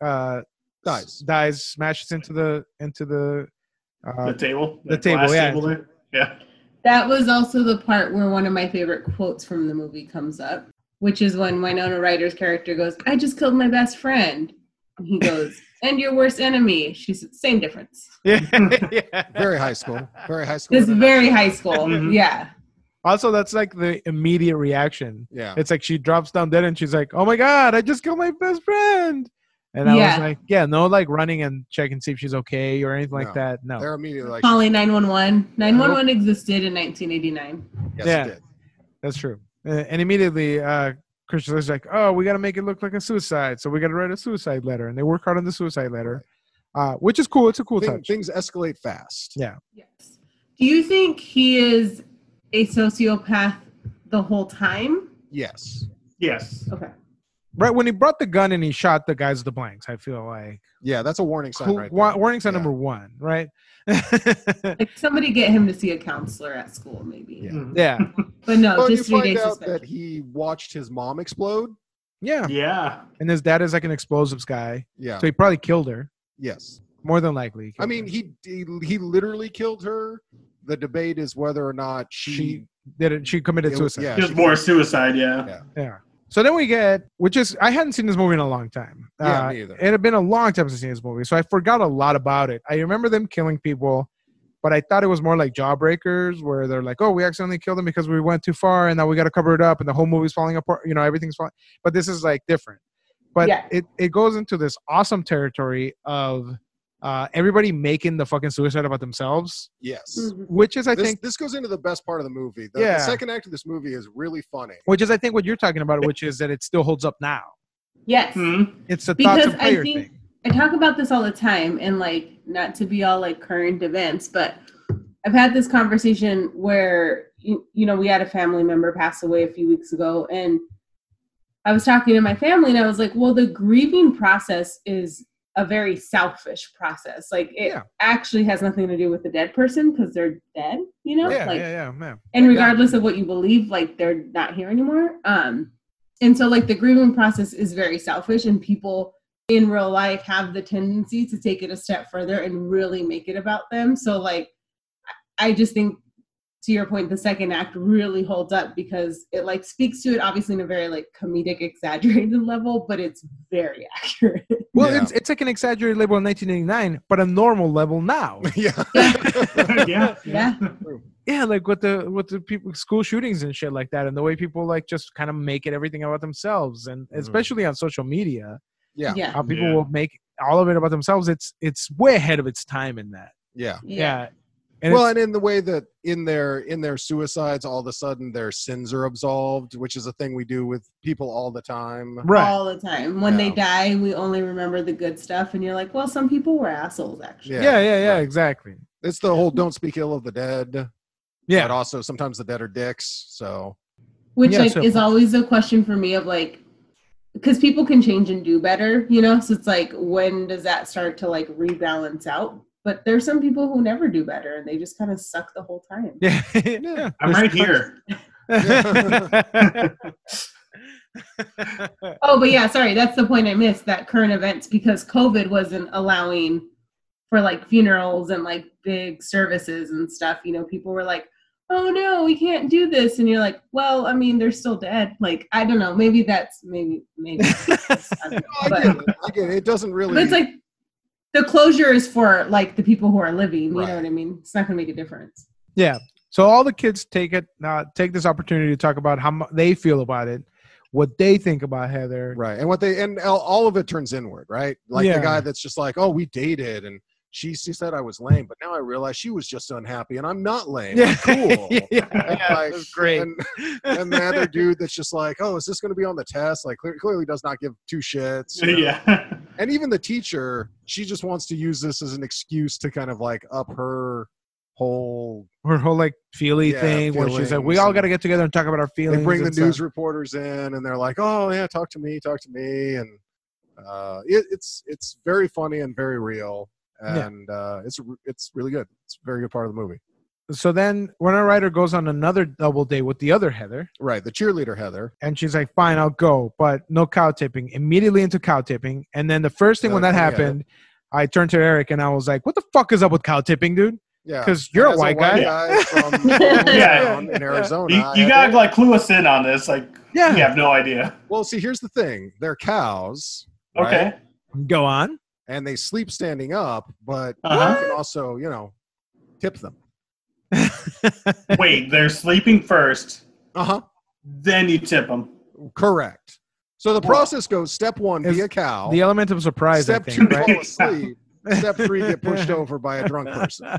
Dies. smashes into the the table. the table, glass yeah. there. Yeah. That was also the part where one of my favorite quotes from the movie comes up, which is when Winona Ryder's character goes, "I just killed my best friend." And he goes, "And your worst enemy." She's same difference. yeah. Very high school. Very high school. It's very high school. Mhm. Yeah. Also, that's like the immediate reaction. Yeah. It's like she drops down dead and she's like, "Oh my god, I just killed my best friend." And I Yeah. was like, "Yeah, no, like running and checking see if she's okay or anything like No. that. No, They're immediately like, Calling 911. 911 existed in 1989. yes, Yeah. it did. that's true." And immediately, Christian was like, "Oh, we got to make it look like a suicide, so we got to write a suicide letter." And they work hard on the suicide letter, which is cool. It's a cool touch. Things escalate fast. Yeah. Yes. Do you think he is a sociopath the whole time? Yes. Yes. Okay. Right when he brought the gun and he shot the guys with the blanks, I feel like Yeah, that's a warning sign right there. warning sign Yeah. number one, right? Like somebody get him to see a counselor at school, maybe. Yeah. Mhm. Yeah, But no, Well, you just 3 find days out suspension. that he watched his mom explode. yeah. Yeah. And his dad is like an explosives guy, Yeah. so he probably killed her. Yes. More than likely. he I killed mean, her. he literally killed her. The debate is whether or not she did it. She committed it was- suicide. yeah. Just more suicide. Yeah. Yeah. So then we get, which is, I hadn't seen this movie in a long time. Yeah, me either. It had been a long time since I've seen this movie, so I forgot a lot about it. I remember them killing people, but I thought it was more like Jawbreakers, where they're like, "Oh, we accidentally killed them because we went too far, and now we got to cover it up, and the whole movie's falling apart. You know, everything's falling." But this is like different. But Yeah. it goes into this awesome territory of everybody making the fucking suicide about themselves, Yes. Mhm. which is, I This, think, this goes into the best part of the movie. The Yeah. second act of this movie is really funny. what you're talking about, which is that it still holds up now. Yes. Mhm. It's the Because thoughts of I player think thing. I talk about this all the time, and like not to be all like current events, but I've had this conversation where you know we had a family member pass away a few weeks ago, and I was talking to my family, and I was like, "Well, the grieving process is a very selfish process. Like it Yeah. actually has nothing to do with the dead person because they're dead, you know. Yeah, like, yeah. and regardless of what you believe, like they're not here anymore. And so like the grieving process is very selfish, and people in real life have the tendency to take it a step further and really make it about them. So like, I just think, to your point, the second act really holds up because it like speaks to it obviously in a very like comedic, exaggerated level, but it's very accurate. Well, Yeah. it's like an exaggerated level in 1989, but a normal level now. Yeah. Yeah. Yeah, like with the people school shootings and shit like that, and the way people like just kind of make it everything about themselves, and especially on social media, Yeah. Yeah. how people Yeah. will make all of it about themselves. It's way ahead of its time in that. Yeah. Yeah. And Well, it's- and in the way that in their suicides, all of a sudden their sins are absolved, which is a thing we do with people all the time. right. All the time. When they Yeah. die, we only remember the good stuff, and you're like, well, some people were assholes actually. Yeah, right. exactly. It's the whole "don't speak ill of the dead." Yeah. But also sometimes the dead are dicks. So Which Yeah, like so- is always a question for me of like, because people can change and do better, you know. So it's like, when does that start to like rebalance out? But there's some people who never do better, and they just kind of suck the whole time. Yeah. Yeah. I'm right here. Oh, but yeah, sorry, that's the point I missed. That current events, because COVID wasn't allowing for like funerals and like big services and stuff. You know, people were like, "Oh no, we can't do this," and you're like, "Well, I mean, they're still dead." Like, I don't know. Maybe that's maybe. I don't know. I But, get it. I get it. It doesn't really. but it's like the closure is for like the people who are living. You Right. know what I mean? It's not going to make a difference. Yeah. So all the kids take this opportunity to talk about how they feel about it, what they think about Heather. right. And all of it turns inward, right? Like Yeah. the guy that's just like, "Oh, we dated, and she said I was lame, but now I realize she was just unhappy, and I'm not lame. Yeah. I'm cool." yeah, And, like, that's great. And the other dude that's just like, "Oh, is this going to be on the test?" Like clearly does not give two shits. you know? Yeah. And even the teacher, she just wants to use this as an excuse to kind of like up her whole. Her whole like feely Yeah, thing where she's like, we feelings all and- got to get together and talk about our feelings. They bring the and stuff. news reporters in, and they're like, "Oh yeah, talk to me," and it's very funny and very real, and it's really good. It's a very good part of the movie. So then Winona Ryder goes on another double date with the other Heather, Right, the cheerleader Heather. and she's like, fine, I'll go, but no cow tipping. Immediately into cow tipping. And then the first thing when that Yeah. happened, I turned to Eric and I was like, what the fuck is up with cow tipping, dude? Yeah, 'Cause you're a As white guy. from Yeah. in Arizona. You gotta like clue us in on this. Like, Yeah. we have no idea. Well, see, here's the thing: they're cows, Okay. right? Go on. And they sleep standing up, but Uh-huh. you can also, tip them. Wait, they're sleeping first, Uh-huh. then you tip them. Correct. So the Wow. process goes: step one, Is be a cow. The element of surprise, Step I two, think, right? fall asleep. Step three, get pushed over by a drunk person.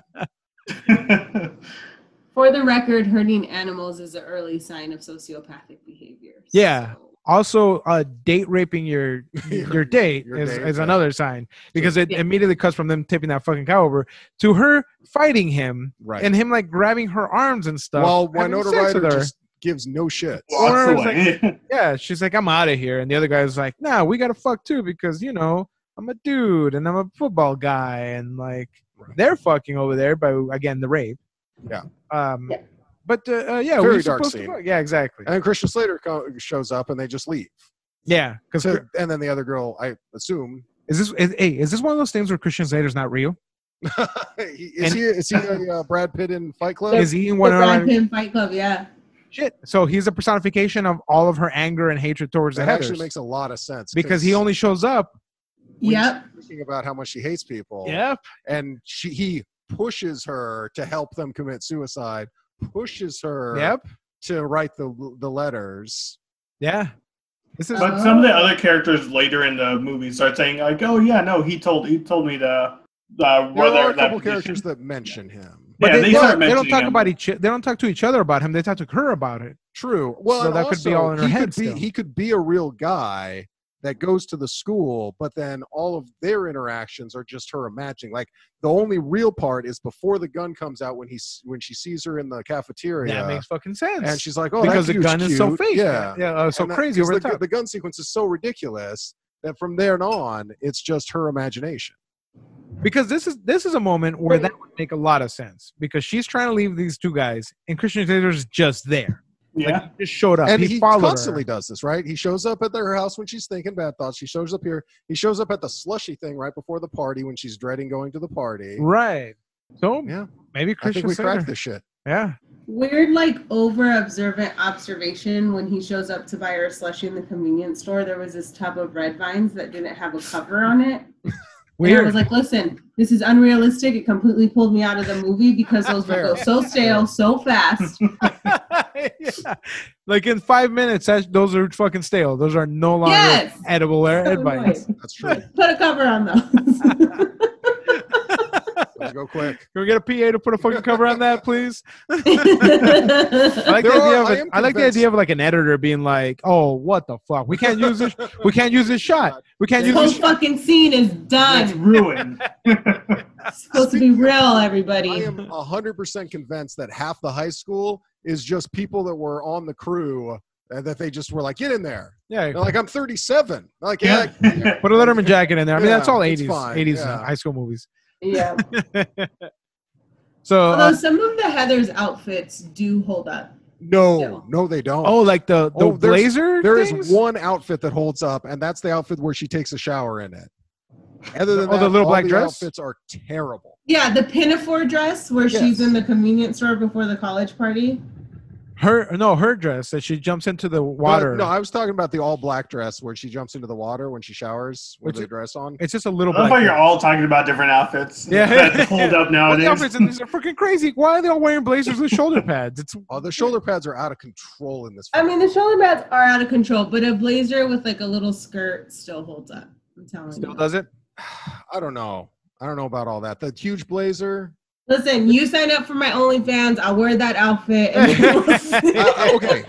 For the record, hurting animals is an early sign of sociopathic behavior. Yeah. So- Also, date raping your date Your is date, is yeah. another sign because it Yeah. immediately cuts from them tipping that fucking cow over to her fighting him Right. and him like grabbing her arms and stuff. While having Winona sex Ryder with her. just gives no shit. Walks Or it's away. Yeah, she's like, I'm out of here. And the other guy's like, nah, we got to fuck too because, I'm a dude and I'm a football guy. And like, Right. they're fucking over there by, again, the rape. Yeah. Yeah. But, yeah, Very we're dark supposed to scene. fuck. Yeah, exactly. And then Christian Slater shows up, and they just leave. Yeah. Because And then the other girl, I assume, is this one of those things where Christian Slater's not real? is he a Brad Pitt in Fight Club? Is he The one Brad of Pitt Fight Club, yeah. shit? So he's a personification of all of her anger and hatred towards the That actually Heathers. makes a lot of sense Because he only shows up. when Yep. she's thinking about how much she hates people. Yep. And he pushes her to help them commit suicide. Pushes her. Yep. To write the letters. Yeah. This is But some of the other characters later in the movie start saying like, "Oh yeah, no, he told me to." There are a that couple position." characters that mention him. But Yeah, they start don't mentioning talk him. about they don't talk to each other about him. They talk to her about it. True. Well, So and that could be all in her he head could be still. he could be a real guy that goes to the school, but then all of their interactions are just her imagining. Like the only real part is before the gun comes out when she sees her in the cafeteria. That makes fucking sense. and she's like, "Oh, because that the dude's gun is so cute." fake. Yeah, so And that- crazy 'cause over the top. the gun sequence is so ridiculous that from there on, it's just her imagination. Because this is a moment where that would make a lot of sense because she's trying to leave these two guys and Christian Slater's just there. Yeah. Like, he just showed up. And he he followed constantly her. does this, right? He shows up at her house when she's thinking bad thoughts. He shows up here. He shows up at the slushy thing right before the party when she's dreading going to the party. Right. So Yeah. maybe I Christian think we Slater. cracked this shit. Yeah. Weird, like over observant observation when he shows up to buy her a slushie in the convenience store. There was this tub of red vines that didn't have a cover on it. And I Weird. was like, listen, this is unrealistic. It completely pulled me out of the movie because those would go so stale so fast. Yeah. Like in 5 minutes, those are fucking stale. Those are no longer Yes. edible or So advice. annoying. That's true. Put a cover on those. Let's go quick. Can we get a PA to put a fucking cover on that, please? I like There the idea are- of I it. am I like the convinced- idea of like an editor being like, "Oh, what the fuck? We can't use this. We can't use this shot. We can't This use whole this." Shot. fucking scene is It's done. ruined. It's supposed to be real, I everybody. am 100% convinced that half the high school is just people that were on the crew and that they just were like, get in there. Yeah, They're like, I'm 37. Like, Yeah. yeah. put a Letterman jacket in there. I mean, Yeah, that's all it's 80s, fine, 80s yeah. high school movies. Yeah. So, Although some of the Heather's outfits do hold up. No, they don't. oh, like the Oh, blazer. There is things? one outfit that holds up, and that's the outfit where she takes a shower in it. Other than Oh, that, the little all black the dress? outfits are terrible. Yeah, the pinafore dress where Yes. she's in the convenience store before the college party. Her dress that she jumps into the water. No, I was talking about the all black dress where she jumps into the water when she showers with Which the dress on. It's just a little I love black. how you're all talking about different outfits. Yeah. That hold up Well, the nowadays. outfits in these are freaking crazy. Why are they all wearing blazers with shoulder pads? It's Oh, the shoulder pads are out of control in this I film. mean, the shoulder pads are out of control, but a blazer with like a little skirt still holds up. I'm telling still you. does it. I don't know about all that. The huge blazer. Listen, you sign up for my OnlyFans. I'll wear that outfit. Okay,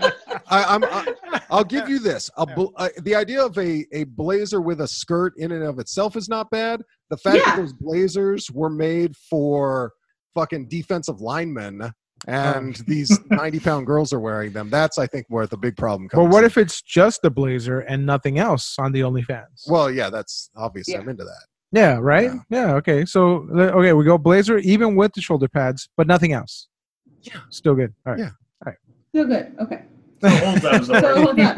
I'll give you this. The idea of a blazer with a skirt in and of itself is not bad. The fact that Yeah. those blazers were made for fucking defensive linemen and these 90-pound girls are wearing them, that's, I think, where the big problem comes. But what in. if it's just the blazer and nothing else on the OnlyFans? Well, yeah, that's obviously Yeah. I'm into that. Yeah, right? Yeah, okay. So, okay, we go blazer even with the shoulder pads, but nothing else. Yeah. Still good. All right. Yeah. Still good. Okay. Hold up, So hold up.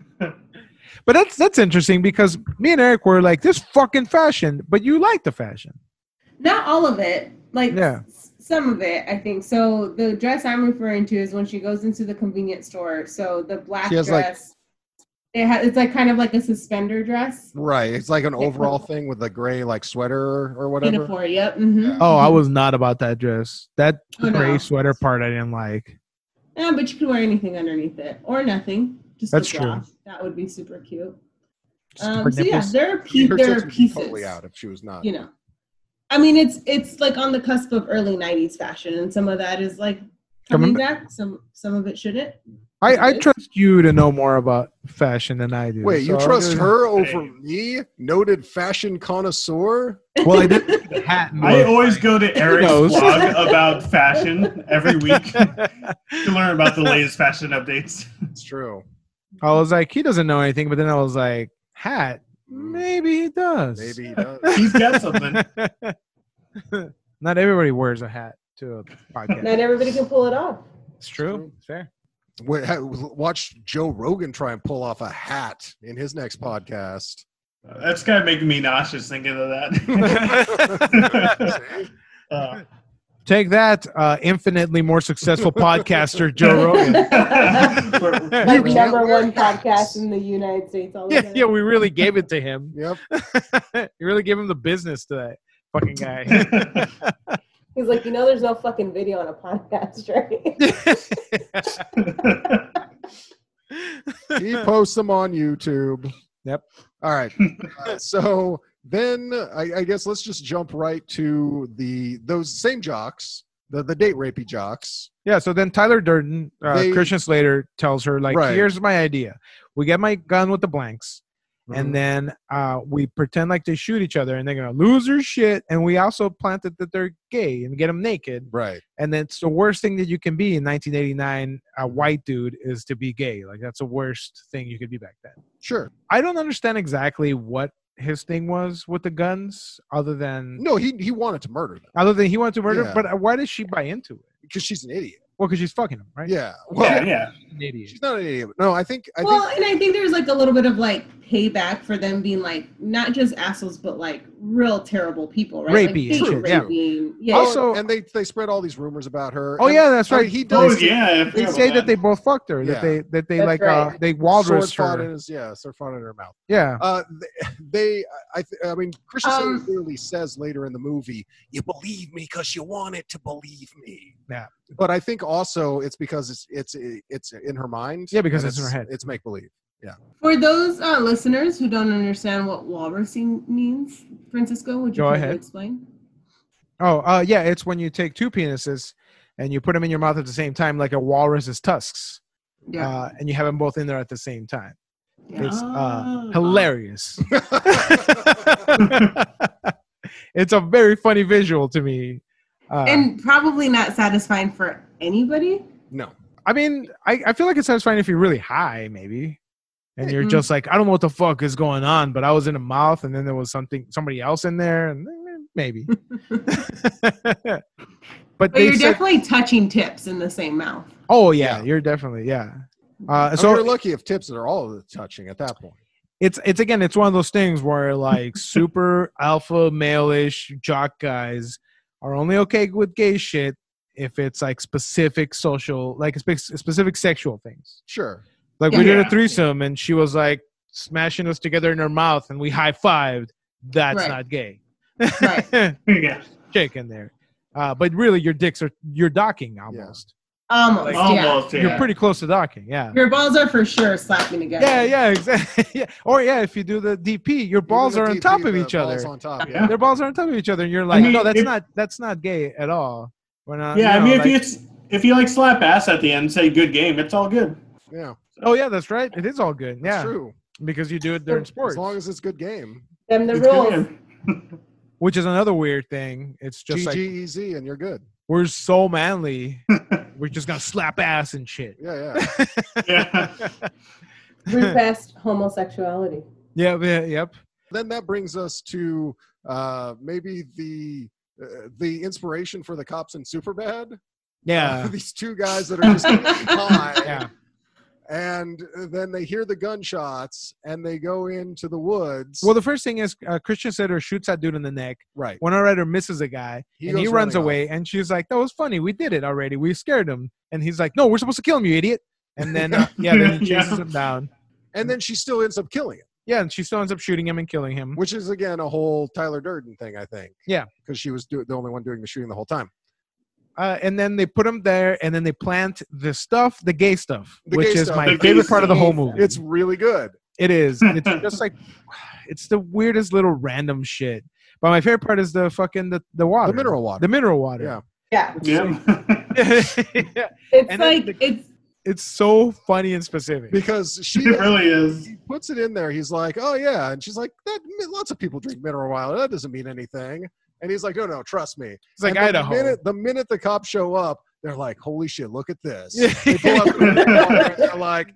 But that's interesting because me and Eric were like, this fucking fashion, but you like the fashion. Not all of it. Like Yeah. some of it, I think. So the dress I'm referring to is when she goes into the convenience store. So the black She has, like- dress, it's like kind of like a suspender dress. Right. It's like an overall thing with a gray like sweater or whatever. Pinafore, yep. Mm-hmm. Oh, I was not about that dress. That Oh, no. gray sweater part I didn't like. Yeah, but you could wear anything underneath it or nothing. Just That's a true. bra. That would be super cute. Just her So yeah, nipples. there are Her there tits are would be pieces. totally out if she was not. You know, I mean, it's like on the cusp of early '90s fashion, and some of that is like coming Coming back. Some of it shouldn't. I It is. trust you to know more about fashion than I do. Wait, you So I'm trust gonna- her over me, noted fashion connoisseur? Well, I did the hat. and I the- always go to Eric's knows? blog about fashion every week to learn about the latest fashion updates. It's true. I was like, he doesn't know anything, but then I was like, hat? Maybe he does. Maybe he does. He's got something. Not everybody wears a hat to a podcast. Not everybody can pull it off. It's true. It's fair. Watch Joe Rogan try and pull off a hat in his next podcast. That's kind of making me nauseous thinking of that. Take that, infinitely more successful podcaster, Joe Rogan. Like can't number wear one hats. podcast in the United States. All Yeah, yeah, we really gave it to him. Yep. You really gave him the business to that fucking guy. He's like, there's no fucking video on a podcast, right? He posts them on YouTube. Yep. All right. So then I guess let's just jump right to those same jocks, the date rapey jocks. Yeah, so then Tyler Durden, They- Christian Slater, tells her, like, Right. here's my idea. We get my gun with the blanks, and then we pretend like they shoot each other, and they're going to lose their shit, and we also planted that they're gay and get them naked. Right. And it's the worst thing that you can be in 1989, a white dude, is to be gay. Like, that's the worst thing you could be back then. Sure. I don't understand exactly what his thing was with the guns, other than No, he wanted to murder them he wanted to murder. Yeah. But why did she buy into it? because she's an idiot. Well, because she's fucking him, right? Yeah. Well, Yeah. An idiot. she's not an idiot. No, I think Well, and I think there's like a little bit of like payback for them being like not just assholes, but like real terrible people, right? Rapey like, and shit, yeah. raping. Yeah. Also- and they spread all these rumors about her. Oh and, yeah, that's I mean, right. he Oh does. yeah. I They forgot say about that they both fucked her. Yeah. That they That's like right. they Sword walrused fought in her. his sword fought in her mouth. Yeah. I mean, Christian Slater Um, clearly says later in the movie, "You believe me because you wanted to believe me." Yeah. But I think also it's because it's in her mind. Yeah, because and it's in her head. It's make believe. For those listeners who don't understand what walrusing means, Francisco, would you Go care to ahead. explain? Oh, yeah. It's when you take two penises and you put them in your mouth at the same time, like a walrus's tusks, Yeah. and you have them both in there at the same time. Yeah. It's Ah. hilarious. It's a very funny visual to me. And probably not satisfying for anybody. No. I mean, I feel like it's satisfying if you're really high, maybe. And you're Mhm. just like, I don't know what the fuck is going on, but I was in a mouth and then there was somebody else in there, and maybe. But But they you're said, definitely touching tips in the same mouth. oh yeah, Yeah. you're definitely, yeah. So you're So lucky if tips are all touching at that point. it's again, it's one of those things where like super alpha male-ish jock guys are only okay with gay shit if it's like specific social, like specific sexual things. Sure. Like we did Yeah. a threesome and she was like smashing us together in her mouth and we high-fived. That's Right. not gay. Right. Yeah. Shake in there. But really you're docking almost. Almost. Yeah. Almost. Yeah. You're pretty close to docking, yeah. Your balls are for sure slapping together. Yeah, exactly. Yeah. Or yeah, if you do the DP, your balls Even are the on top DP, of the each balls other. on top, Yeah. Their balls are on top of each other, and you're like, mean, no, that's if- not gay at all. We're not. Yeah. you I mean, know, like- if you like slap ass at the end, and say good game, it's all good. Yeah. oh yeah, that's right. It is all good. That's Yeah, true. because you do it during sports, As long as it's good game. Them the It's good rules. game. which is another weird thing. It's just like GG and you're good. we're so manly, we're just gonna slap ass and shit. Yeah, yeah. Yeah. Move past homosexuality. Yep. Then that brings us to maybe the inspiration for the cops in Superbad. Yeah, These two guys that are just high. yeah. And then they hear the gunshots and they go into the woods. Well, the first thing is Christian Slater shoots that dude in the neck. right. Winona Ryder misses a guy, and he goes runs running away. And she's like, "That was funny. We did it already. We scared him." And he's like, "No, we're supposed to kill him, you idiot." And then then he chases Yeah. him down. And then she still ends up killing him, Yeah, and she still ends up shooting him and killing him. which is again a whole Tyler Durden thing, I think. Yeah. because she was the only one doing the shooting the whole time. And then they put him there, and then they plant the gay stuff, The which gay is stuff. my The favorite gay part of the whole stuff. movie. It's really good. It is. And it's just like, it's the weirdest little random shit. But my favorite part is the fucking the water, The mineral water. the mineral water. Yeah. Yeah. Yeah. Yeah. It's And then like It's so funny and specific. Because she It really is. he puts it in there. He's like, "Oh yeah," and she's like, "That lots of people drink mineral water. That doesn't mean anything." And he's like, "No, trust me." It's like And Idaho. The minute the cops show up, they're like, "Holy shit! Look at this!" Yeah. They pull up the mineral water and they're like,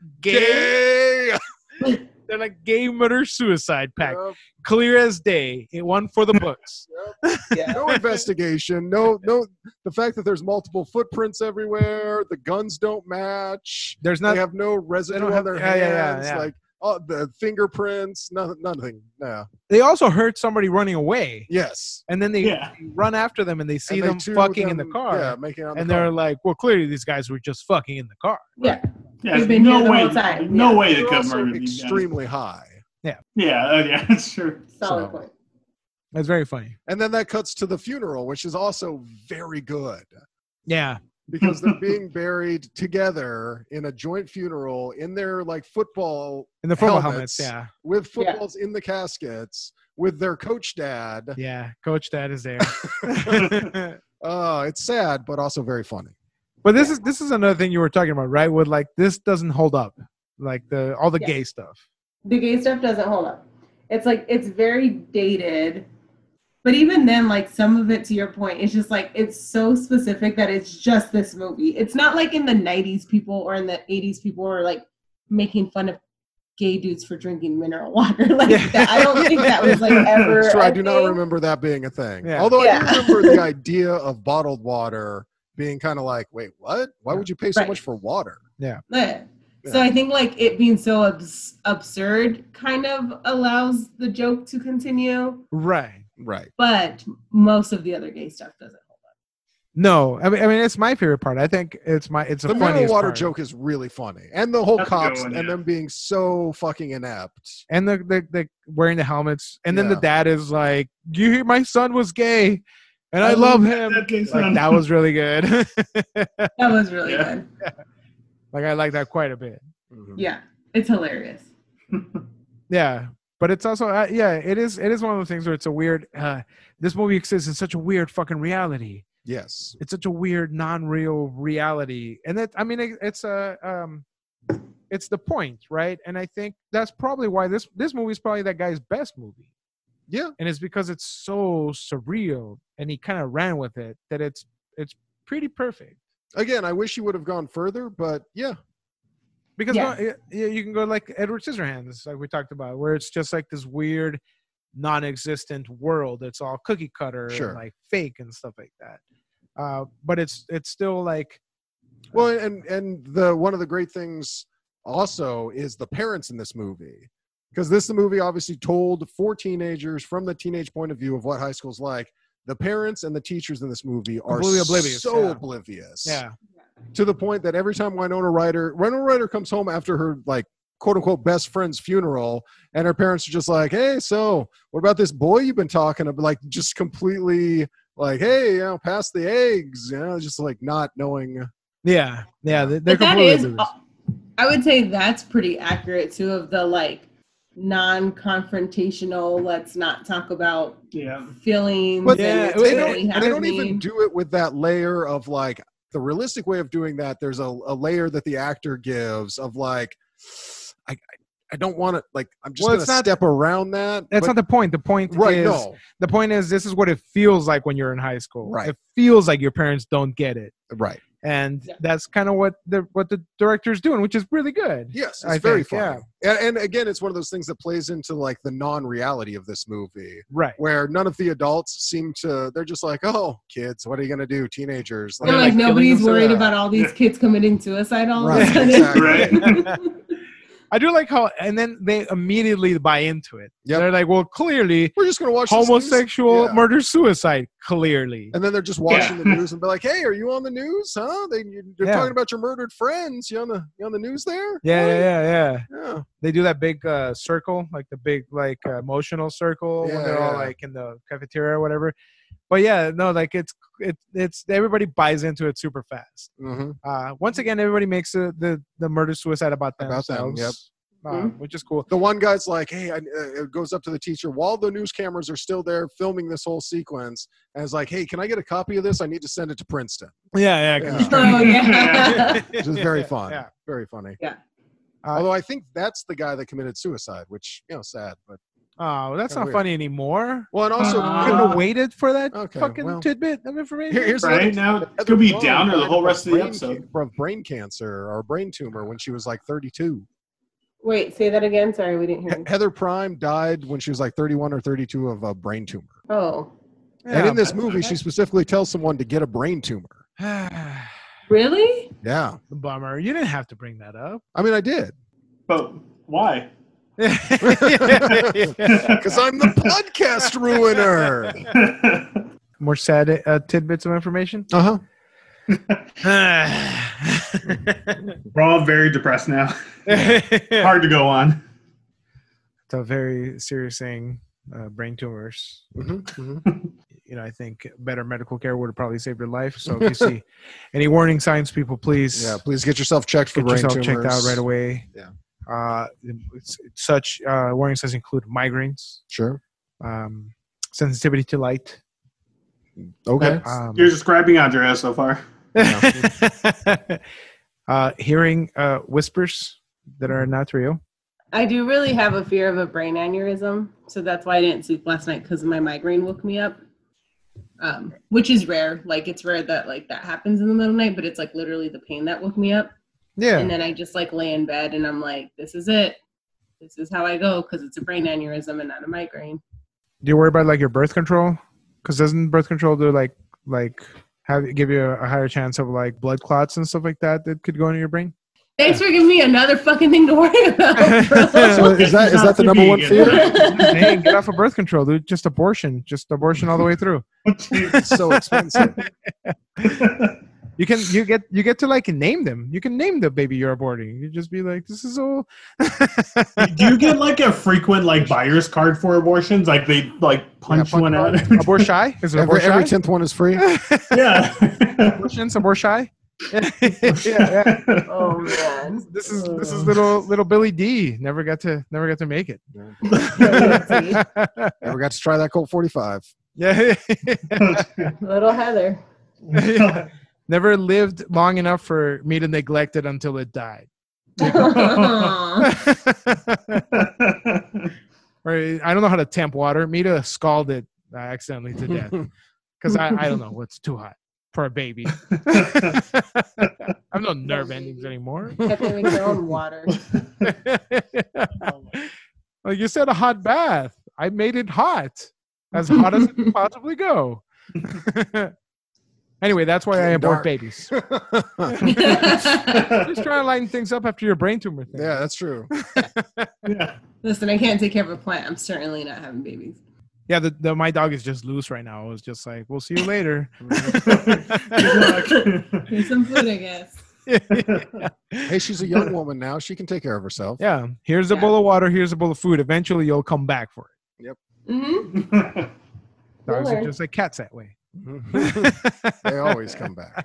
Gay. "Gay." They're like gay murder suicide pact. Yep. Clear as day. It won for the books. No investigation. No. The fact that there's multiple footprints everywhere, the guns don't match. There's They not. have no residue have- on their yeah, hands. yeah. Like the fingerprints. Nothing. No. They also heard somebody running away, Yes. and then they Yeah. run after them, and they see And they them two fucking of in the them, car. Yeah, making out. in And the car. they're like, "Well, clearly these guys were just fucking in the car." yeah. Yeah. We've been here No the way. whole time. No Yeah. way they They're could also murder these guys. extremely high. Yeah. Yeah. That's true. Solid So- point. That's very funny. And then that cuts to the funeral, which is also very good Yeah, because they're being buried together in a joint funeral in their like football in the football Helmets. helmets. with footballs in the caskets with their coach dad. Yeah. Coach Dad is there. It's sad, but also very funny. But this is another thing you were talking about, right? With like this doesn't hold up, like all the Yeah. gay stuff. The gay stuff doesn't hold up. It's like it's very dated. But even then, like some of it, to your point, it's just like it's so specific that it's just this movie. It's not like in the 90s people or in the 80s people are like making fun of gay dudes for drinking mineral water. Like Yeah. that. I don't think that was like ever. Sure, a I do not thing. remember that being a thing. Yeah. Although I Yeah. do remember the idea of bottled water being kind of like, wait, what? Why would you pay so Right. much for water? Yeah. Yeah. So I think like it being so absurd kind of allows the joke to continue, Right. Right. but most of the other gay stuff doesn't hold up. No, I mean it's my favorite part. I think it's The funniest mineral water part. joke is really funny, and the whole That's a good cops one, and yeah. them being so fucking inept. And the wearing the helmets, and then the Yeah. dad is like, "You hear, my son was gay, and I Oh, love that- him." that gay Like, son. that was really good. That was really Yeah. good. Like I like that quite a bit. Mhm. Yeah, it's hilarious. Yeah, but it's also it is one of those things where it's a weird. This movie exists in such a weird fucking reality. Yes. It's such a weird, non-real reality, and it's the point, right? And I think that's probably why this movie is probably that guy's best movie. Yeah. And it's because it's so surreal, and he kind of ran with it that it's pretty perfect. Again, I wish he would have gone further, but yeah. Because Yeah. you can go like Edward Scissorhands, like we talked about, where it's just like this weird, non-existent world. It's all cookie cutter, Sure. and like fake and stuff like that. But it's still like, Well, and the one of the great things also is the parents in this movie, because the movie obviously told for teenagers from the teenage point of view of what high school's like. The parents and the teachers in this movie are Completely oblivious, so yeah. oblivious, yeah, to the point that every time Winona Ryder comes home after her like quote unquote best friend's funeral, and her parents are just like, "Hey, so what about this boy you've been talking about?" Like just completely like, "Hey, pass the eggs," just like not knowing. yeah. They're But that completely is, oblivious. I would say that's pretty accurate too, of the like non-confrontational, let's not talk about Yeah. feelings. But Yeah, and they what's really don't even happening. do it with that layer of like the realistic way of doing that. There's a layer that the actor gives of like, I don't want to like, I'm just Well, going it's to not- step around that. That's but- not the point. The point right. is No. the point is this is what it feels like when you're in high school. Right. It feels like your parents don't get it, Right. and Yeah. that's kind of what the director's doing, which is really good. Yes. It's I very think, funny. And again, it's one of those things that plays into like the non-reality of this movie, Right. where none of the adults seem to, they're just like, oh, kids, what are you going to do? Teenagers. They're like like killing nobody's themselves. worried Yeah. about all these kids committing suicide all Right, of a sudden. exactly. I do like how, and then they immediately buy into it. Yep. They're like, well, clearly We're just going to watch this news. homosexual Yeah. murder suicide. Clearly. And then they're just watching the news and be like, "Hey, are you on the news? Huh? They're Yeah. talking about your murdered friends. You on the news there? Yeah. Yeah. They do that big circle, like the big like emotional circle when Yeah, they're all yeah. like in the cafeteria or whatever. But yeah, no, like it's everybody buys into it super fast. Mm-hmm. Once again, everybody makes the murder suicide about About them, themselves, yep. which is cool. The one guy's like, "Hey," it goes up to the teacher while the news cameras are still there filming this whole sequence, and is like, "Hey, can I get a copy of this? I need to send it to Princeton." Yeah. 'cause Yeah. he's trying Oh, to- yeah. Which is very fun. Yeah. Very funny. Yeah. Although I think that's the guy that committed suicide, which sad, but Oh, that's Kinda not weird. funny anymore. well, and also Couldn't have waited for that Okay, fucking well. tidbit of information. here's Right another- now, it's gonna be Heather downer the Prime whole died rest of of the episode. of brain cancer or brain tumor when she was like 32. Wait, say that again. Sorry, we didn't hear you. Heather Prime died when she was like 31 or 32 of a brain tumor. Oh, And in this that's movie, okay. she specifically tells someone to get a brain tumor. really? Yeah. Bummer. You didn't have to bring that up. I mean, I did. But why? Because I'm the podcast ruiner. More sad tidbits of information. Uh-huh. We're all very depressed now. Hard to go on. It's a very serious thing. Brain tumors. I think better medical care would have probably saved your life. So if you see any warning signs, people, please Yeah, please get yourself checked for get brain yourself tumors. checked out right away. Yeah. Such warning signs include migraines, Sure. sensitivity to light. Okay. You're describing Andrea so far. Hearing whispers that are not real. I do really have a fear of a brain aneurysm, so that's why I didn't sleep last night, because my migraine woke me up, which is rare. Like, it's rare that like that happens in the middle of the night, but it's like literally the pain that woke me up. Yeah. And then I just like lay in bed and I'm like, this is it. This is how I go, because it's a brain aneurysm and not a migraine. Do you worry about like your birth control? Because doesn't birth control do like give you a higher chance of like blood clots and stuff like that could go into your brain. Thanks for giving me another fucking thing to worry about. So is that the number one fear? Hey, get off of birth control, dude. Just abortion all the way through. It's so expensive. You get to like name them. You can name the baby you're aborting. You just be like, this is all. Do you get like a frequent like buyer's card for abortions? Like they like punch one out. Abortion? Is it abortion? Every 10th one is free. Yeah. Abortions, abortion. Yeah. Oh man. This is little Billy D. Never got to make it. Never got to try that Colt 45. Yeah. Little Heather. Yeah. Never lived long enough for me to neglect it until it died. Or I don't know how to temp water. Me to scald it accidentally to death because I don't know what's too hot for a baby. I have no nerve endings anymore. Have to make their own water. Like you said, a hot bath. I made it hot as it can possibly go. Anyway, that's why I abort babies. Just trying to lighten things up after your brain tumor thing. Yeah, that's true. Yeah. Listen, I can't take care of a plant. I'm certainly not having babies. Yeah, my dog is just loose right now. I was just like, we'll see you later. Here's some food, I guess. Hey, she's a young woman now. She can take care of herself. Yeah, here's a bowl of water. Here's a bowl of food. Eventually, you'll come back for it. Yep. Mm-hmm. Dogs are just like cats that way. They always come back.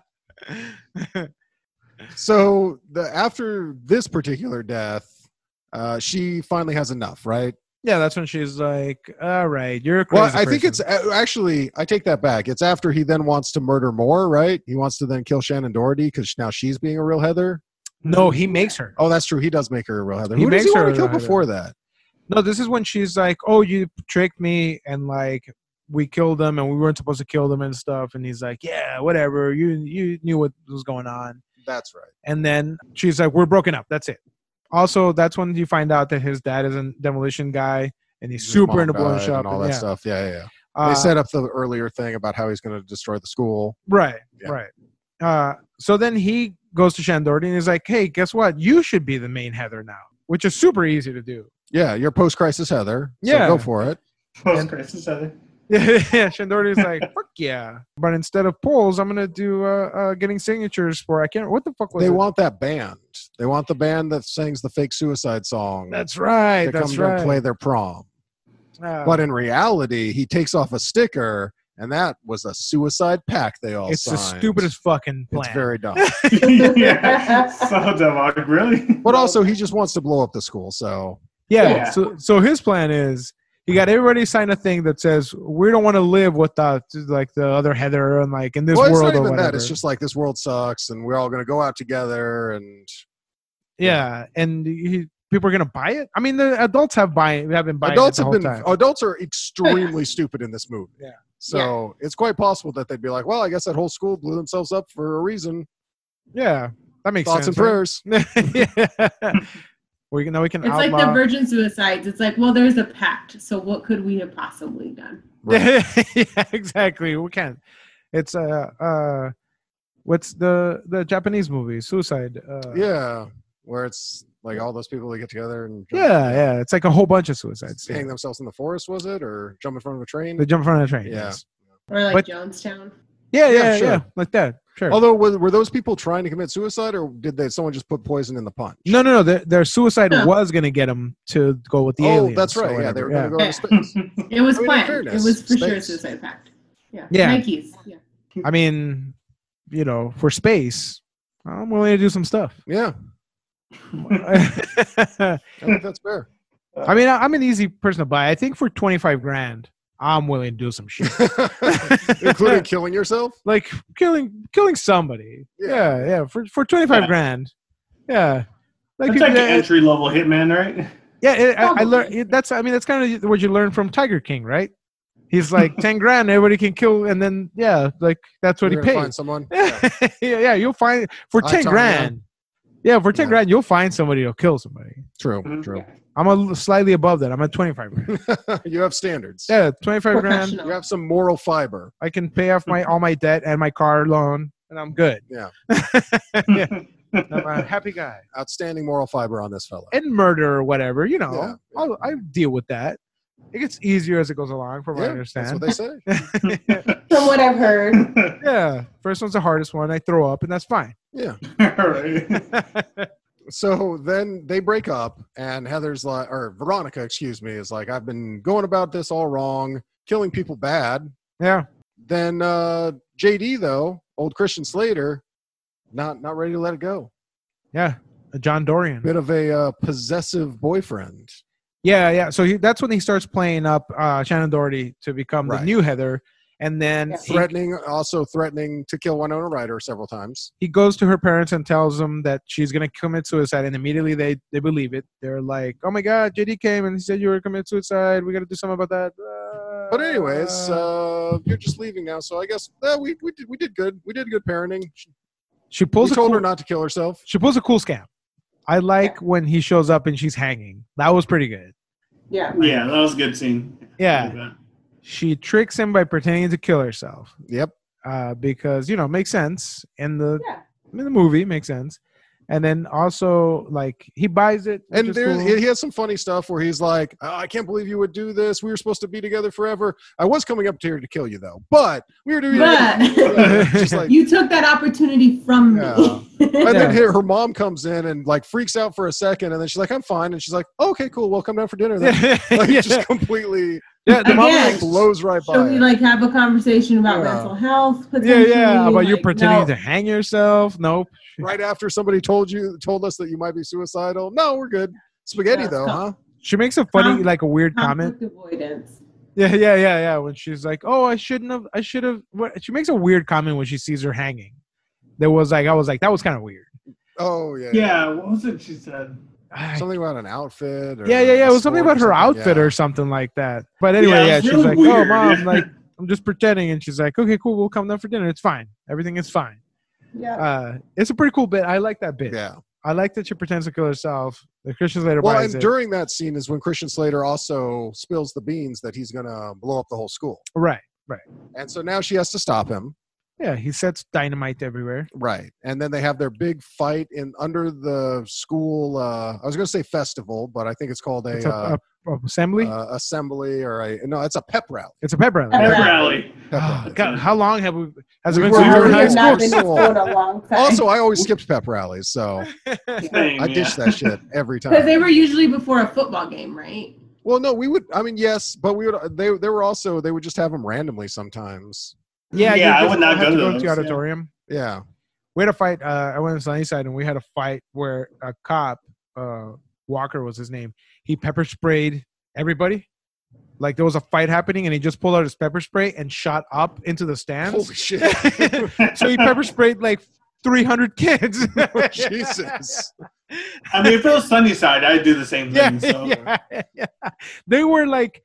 So after this particular death, she finally has enough, right? Yeah, that's when she's like, all right, you're a crazy Well, I think person." it's actually, I take that back. It's after he then wants to murder more, right? He wants to then kill Shannon Doherty because now she's being a real Heather. No, he makes her. Oh, that's true. He does make her a real Heather. He Who does makes he her want to a kill Heather. before that? No, this is when she's like, oh, you tricked me and like we killed them and we weren't supposed to kill them and stuff. And he's like, yeah, whatever. You knew what was going on. That's right. And then she's like, we're broken up. That's it. Also, that's when you find out that his dad is a demolition guy and he's His super mom into blowing died shop and all that stuff. Yeah. Uh, They set up the earlier thing about how he's going to destroy the school. Right, Yeah. right. So then he goes to Shannon Doherty and he's like, hey, guess what? You should be the main Heather now, which is super easy to do. Yeah, you're post-crisis Heather. So Yeah. go for it. Post-crisis Heather. Yeah, Shannon Doherty's like, fuck yeah. But instead of polls, I'm going to do getting signatures for, what the fuck was They it? want that band. They want the band that sings the fake suicide song. That's right, to that's come there and right. play their prom. But in reality, he takes off a sticker, and that was a suicide pact they all it's signed. the stupidest fucking plan. It's very dumb. Yeah. So dumb. Really? But also, he just wants to blow up the school, so... Yeah. So his plan is he got everybody sign a thing that says we don't want to live without like the other Heather and like in this Well, it's world not or even whatever. that. It's just like this world sucks, and we're all going to go out together, and... yeah, and people are gonna buy it. I mean, the adults have been buying Adults it the have whole been... time. Adults are extremely stupid in this movie. Yeah. So it's quite possible that they'd be like, well, I guess that whole school blew themselves up for a reason. Yeah, that makes Thoughts sense. and prayers. Yeah. we can It's outlaw. like the virgin suicides. It's like, well, there's a pact. So what could we have possibly done? Yeah, exactly. We can't. It's what's the Japanese movie Suicide? Yeah, where it's like all those people that get together and Yeah. It's like a whole bunch of suicides. hang themselves in the forest, was it, or jump in front of a train? They jump in front of the train. Yeah. Yes. Or like But- Jonestown. Yeah, sure. like that. Sure. Although, were those people trying to commit suicide, or did someone just put poison in the punch? No. Their suicide Huh. was going to get them to go with the Oh, aliens. that's or right. Yeah, they were going to whatever. go into space. It was I mean, in planned. fairness, It was for sure a space. suicide pact. Yeah. Yeah. Nikes. Yeah. I mean, for space, I'm willing to do some stuff. Yeah, I I think that's fair. mean, I'm an easy person to buy. I think for $25,000, I'm willing to do some shit, Including killing yourself. like killing somebody. Yeah. For $25,000, yeah. That's like an entry level hitman, right? Yeah, I Probably. learned. That's kind of what you learn from Tiger King, right? He's like $10,000, everybody can kill, and then like that's what You're he gonna paid. find someone. Yeah, you'll find for I, Tom, $10,000. Yeah, for $10,000, you'll find somebody who'll kill somebody. True. Mhm. True. I'm slightly above that. I'm at 25 grand. You have standards. Yeah, 25 grand. Professional. You have some moral fiber. I can pay off all my debt and my car loan, and I'm good. Yeah. Yeah. I'm a happy guy. Outstanding moral fiber on this fella. And murder or whatever, you know, Yeah. I deal with that. It gets easier as it goes along, from what I Yeah, understand. that's what they say. From what I've heard. Yeah, first one's the hardest one. I throw up, and that's fine. Yeah. Right. So then they break up, and Heather's like, or Veronica, excuse me, is like, I've been going about this all wrong, killing people bad. Yeah, Then JD, though, old Christian Slater, not ready to let it go. yeah, John Dorian. Bit of a possessive boyfriend. Yeah. So that's when he starts playing up Shannon Doherty to become the Right. new Heather, and then Also threatening to kill Winona Ryder several times. he goes to her parents and tells them that she's going to commit suicide, and immediately they believe it. They're like, oh my God, JD came and he said you were commit suicide. We got to do something about that. But anyways, you're just leaving now, so I guess we did good. We did good parenting. She We pulls told her not to kill herself. She pulls a cool scam. I like when he shows up and she's hanging. That was pretty good. Yeah. Yeah, that was a good scene. Yeah. I like that. She tricks him by pretending to kill herself. Yep. Because, you know, makes sense in the Yeah. movie, makes sense. And then also, like, he buys it. which And is there, cool. he has some funny stuff where he's like, oh, I can't believe you would do this. We were supposed to be together forever. I was coming up here to kill you, though. But we were doing But just like, you took that opportunity from Yeah. me. and then Yeah. her mom comes in and like freaks out for a second. And then she's like, I'm fine. And she's like, okay, cool. We'll come down for dinner then. Like, yeah. just completely Yeah, the mom Again, like, blows right by Should we it. like have a conversation about Yeah. mental health? yeah. Potentially? About you Like, pretending no. to hang yourself. Nope. Right after somebody told us that you might be suicidal. No, we're good. Spaghetti Yeah, though, so- huh? She makes a funny, Com- like a weird comment. Conflict avoidance. Yeah. When she's like, "Oh, I should have." What? She makes a weird comment when she sees her hanging. I was like, that was kind of weird. Oh yeah. Yeah, what was it she said? Something about an outfit. Or Yeah. a It was something sport about her outfit yeah. or something like that. But anyway, Yeah, it was she's really like, weird. "Oh, mom, like I'm just pretending," and she's like, "Okay, cool, we'll come down for dinner. It's fine. Everything is fine." Yeah. It's a pretty cool bit. I like that bit. Yeah. I like that she pretends to kill herself. The Christian Slater Well, buys and it. during that scene is when Christian Slater also spills the beans that he's gonna blow up the whole school. Right. And so now she has to stop him. Yeah, he sets dynamite everywhere. Right. And then they have their big fight under the school I was gonna say festival, but I think it's called It's a assembly. assembly or it's a pep rally. It's a pep rally. Pep Pep rally. rally. Pep Oh, rally. God, how long has it We been were since you were in very high I've not school? been to school in a long time. Also, I always skipped pep rallies, so Same, I dish yeah. that shit every Because they time. were usually before a football game, right? Well, no, we would. I mean, yes, but we would. They were also. They would just have them randomly sometimes. Yeah, Yeah, I you would just not had go to to those, the yeah. auditorium. Yeah. We had a fight. I went to Sunnyside, and we had a fight where a cop, Walker was his name, he pepper sprayed everybody. Like there was a fight happening, and he just pulled out his pepper spray and shot up into the stands. Holy shit! So he pepper sprayed like 300 kids. Oh, Jesus. I mean, if it was Sunnyside, I'd do the same Yeah, thing. So. yeah. They were like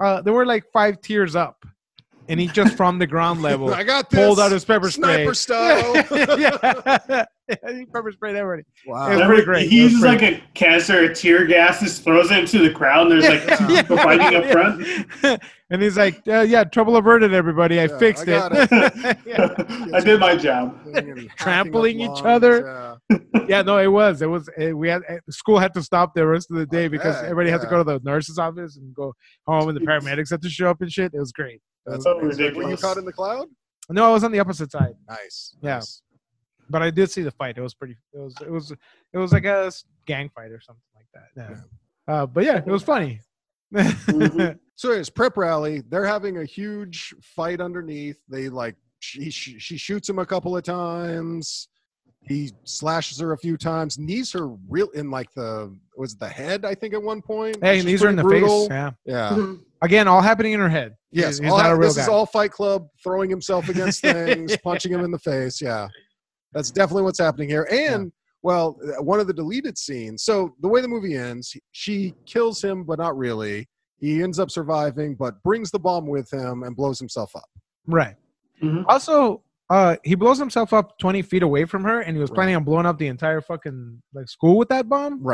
5 tiers up, and he just from the ground level I got this. pulled out his pepper spray. Sniper style. yeah. He pepper sprayed everybody. Wow. It was Remember, pretty great. he It was uses pretty- like a canister of tear gas, just throws it into the crowd, and there's like people fighting up front. And he's like, yeah, trouble averted, everybody. I Yeah, fixed I got it. yeah. I did my job. Trampling each other. Yeah, no, it was. We had school had to stop the rest of the day because bet, everybody had to yeah. go to the nurse's office and go home, and the paramedics had to show up and shit. It was great. That's So amazing. Were you ridiculous. caught in the cloud? No, I was on the opposite side, Nice. Yeah. Nice. but I did see the fight. It was pretty. It was like a gang fight or something like that. Yeah. But yeah, it was funny. Mhm. So it's prep rally. They're having a huge fight underneath. They like she shoots him a couple of times. He slashes her a few times. Knees her real in like the head, I think at one point. Hey, which is these are in the pretty brutal. face. Yeah. Yeah. Mhm. Again, all happening in her head. Yes. He's not a real this guy. is all Fight Club, throwing himself against things, punching him in the face. Yeah. That's definitely what's happening here. And well, one of the deleted scenes. So the way the movie ends, she kills him, but not really. He ends up surviving, but brings the bomb with him and blows himself up. Right. Mhm. Also, he blows himself up 20 feet away from her, and he was Right. planning on blowing up the entire fucking like school with that bomb. Right.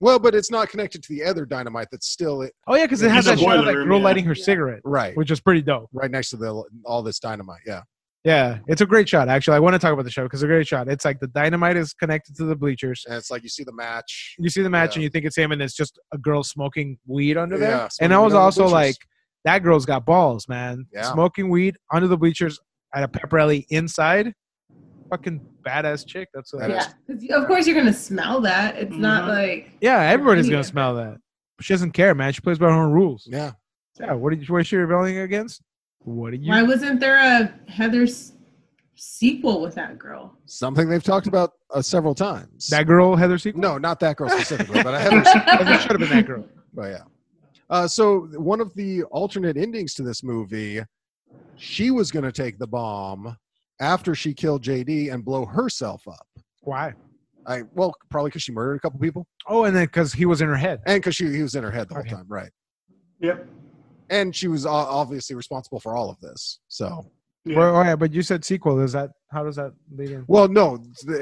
Well, but it's not connected to the other dynamite that's still Oh, yeah, because it In has the that shot of boiler that room, girl yeah. lighting her cigarette, right, which is pretty dope. right next to all this dynamite. Yeah. Yeah, it's a great shot. Actually, I want to talk about the show because it's a great shot. It's like the dynamite is connected to the bleachers. And it's like you see the match. You see the match Yeah. and you think it's him, and it's just a girl smoking weed under there. Yeah, And smoking I weed was under the also bleachers. like, that girl's got balls, man. Yeah. Smoking weed under the bleachers at a pep rally inside. Fucking badass chick. That's what. That Yeah, 'cause of course you're gonna smell that. It's not Mhm. like Yeah, everybody's gonna Yeah. smell that. She doesn't care, man. She plays by her own rules. Yeah. Yeah. What is she rebelling against? What are you? why wasn't there a Heather's sequel with that girl? Something they've talked about several times. That girl, Heather sequel? No, not that girl specifically, but I Heather. It should have been that girl. But yeah. So one of the alternate endings to this movie, she was going to take the bomb after she killed JD and blow herself up. Why? Probably because she murdered a couple people, Oh, and then because he was in her head. and because he was in her head the whole Okay. time, right? Yep. And she was obviously responsible for all of this. So, Yeah. Well, oh, yeah, but you said sequel. How does that lead in? well, no,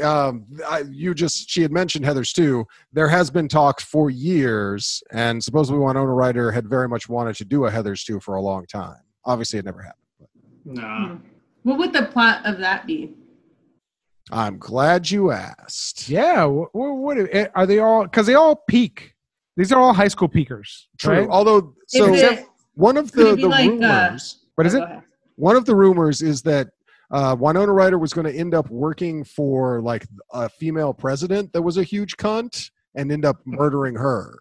she had mentioned Heather's too. There has been talk for years, and supposedly Winona Ryder had very much wanted to do a Heather's 2 for a long time. Obviously, it never happened. Nah. What would the plot of that be? I'm glad you asked. Yeah. What are they all? Because they all peak. These are all high school peakers. True. Right? Although, so Is it- one of could the it be like, rumors, What is Oh, it? go ahead. one of the rumors is that Winona Ryder was going to end up working for like a female president that was a huge cunt and end up murdering her.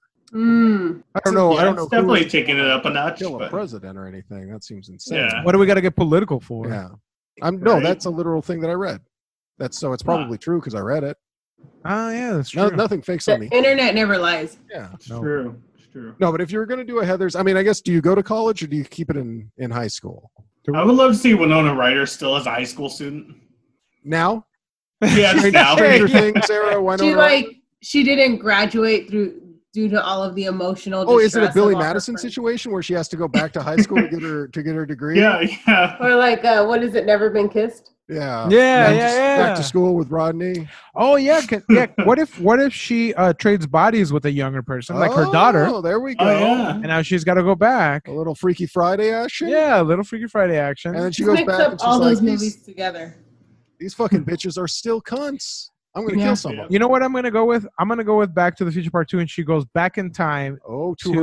Mm. I don't know. Yeah, I don't it's know. definitely who taking it up a notch. kill a But president or anything. That seems insane. Yeah. What do we got to get political for? Yeah. No, Right. that's a literal thing that I read. It's probably true because I read it. Oh, yeah, that's true. Nothing fakes on The me. internet never lies. Yeah. it's No. true. It's true. No, but if you were going to do a Heather's, I mean, I guess, do you go to college or do you keep it in high school? I would love to see Winona Ryder still as a high school student. Now? Yeah, just now. Stranger Things era, Winona She Ryder? she didn't graduate due to all of the emotional. Oh, is it a distress Billy of all her Madison friends. situation where she has to go back to high school to get her degree? Yeah. Or like, what is it? Never been kissed. Yeah. Yeah, And yeah, just yeah. Back to school with Rodney. Oh, yeah. Yeah. What if she trades bodies with a younger person, like her daughter, Oh, there we go. Oh, yeah. and now she's got to go back? A little Freaky Friday action. Yeah, a little Freaky Friday action. And then she Just goes mix back up and she's all like, those movies these, together. these fucking bitches are still cunts. I'm going to Yeah. kill someone. You know what I'm gonna go with? I'm gonna go with Back to the Future Part 2, and she goes back in time Oh, to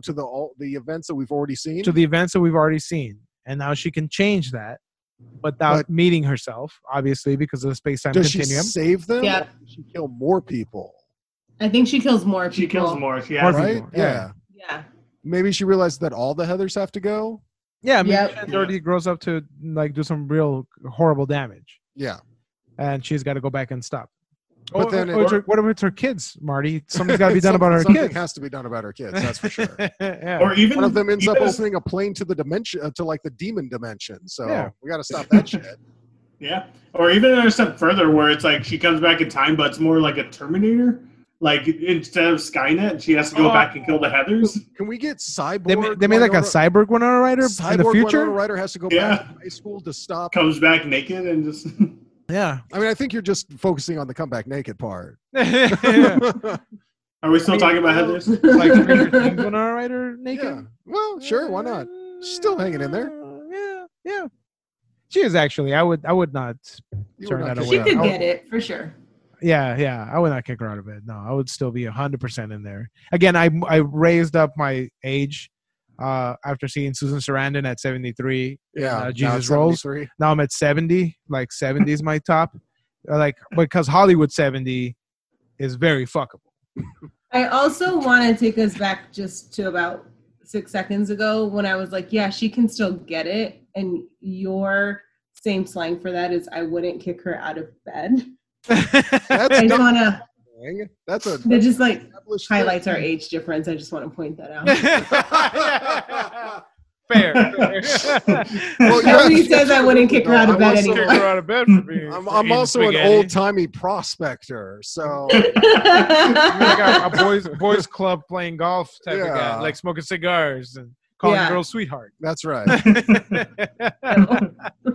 the events that we've already seen. to the events that we've already seen, and now she can change that without But- meeting herself, obviously, because of the space-time Does she continuum. save them? Yeah. Or does she kill more people? I think she kills more people. She kills more. She More has Right? people, Yeah. Yeah. Maybe she realized that all the Heathers have to go. Yeah, maybe Yep. she already grows up to like do some real horrible damage, Yeah. and she's got to go back and stop. But then what if it's her kids, Marty? Something's got to be done about her Something kids. has to be done about her kids. That's for sure. Yeah. Or even One of them ends up even- opening a plane to the dimension, to like the demon dimension. So Yeah. we got to stop that shit. Yeah. Or even a step further where it's like she comes back in time, but it's more like a Terminator. Like instead of Skynet, she has to go back and kill the Heathers. Can we get Cyborg? They made like a Winona- cyborg Winona Ryder in the Cyborg future. Winona Ryder has to go Yeah. back to high school to stop. Comes back naked and just Yeah. I mean, I think you're just focusing on the comeback naked part. Yeah. Are we still I mean, talking about Heathers? Like Stranger Things Winona Ryder naked. Yeah. Well, sure, why not? She's still hanging in there. Yeah. She is actually. I would not You turn were not that kicking away. She could I would- get it for sure. Yeah. I would not kick her out of bed. No, I would still be 100% in there. Again, I raised up my age after seeing Susan Sarandon at 73. Yeah. and, now Jesus it's Rolls. 73. Now I'm at 70. Like 70 is my top. Like because Hollywood 70 is very fuckable. I also want to take us back just to about 6 seconds ago when I was like, yeah, she can still get it. And your same slang for that is I wouldn't kick her out of bed. That's I just not want to, thing. That's a that just like established highlights thing. our age difference. I just want to point that out. Fair. Well, Nobody says I wouldn't kick her out of I'm bed also- anymore. Kick her out of bed for being. I'm also an old timey prospector, so You're like a boys club playing golf type of Yeah. guy, like smoking cigars and calling Yeah. girls sweetheart. that's right. I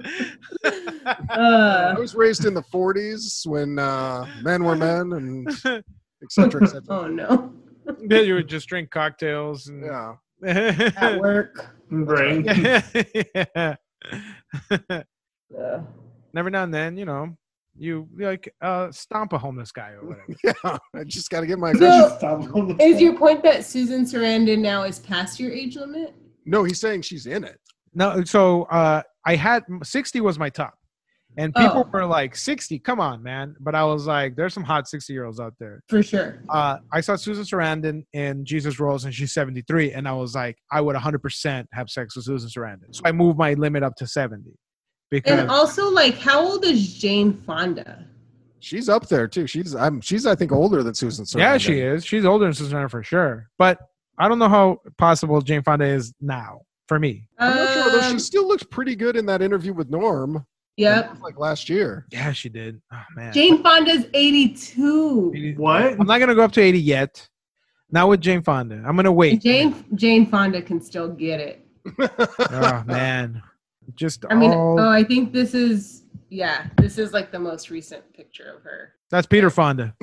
was raised in the 40s when men were men and et cetera, et cetera. Oh no. Yeah, you would just drink cocktails. And... Yeah. At work. Right. Yeah. Yeah. Every now and then, you like stomp a homeless guy or whatever. Yeah. I just got to get my So- aggression. Stop. Is your point that Susan Sarandon now is past your age limit? No, he's saying she's in it. No, so I had 60 was my top. And people Oh. were like, 60, come on, man. But I was like, there's some hot 60-year-olds out there. For sure. I saw Susan Sarandon in Jesus Rolls, and she's 73. And I was like, I would 100% have sex with Susan Sarandon. So I moved my limit up to 70. Because And also, like, how old is Jane Fonda? She's up there too. She's I think older than Susan Sarandon. yeah, she is. She's older than Susan Sarandon for sure. But I don't know how possible Jane Fonda is now for me. I'm not sure though. She still looks pretty good in that interview with Norm. Yep. That was like last year. Yeah, she did. Oh man. Jane Fonda's 82. What? I'm not gonna go up to 80 yet. Not with Jane Fonda. I'm gonna wait. Jane Fonda can still get it. Oh man. Just I mean, all... I think this is like the most recent picture of her. That's Peter Fonda.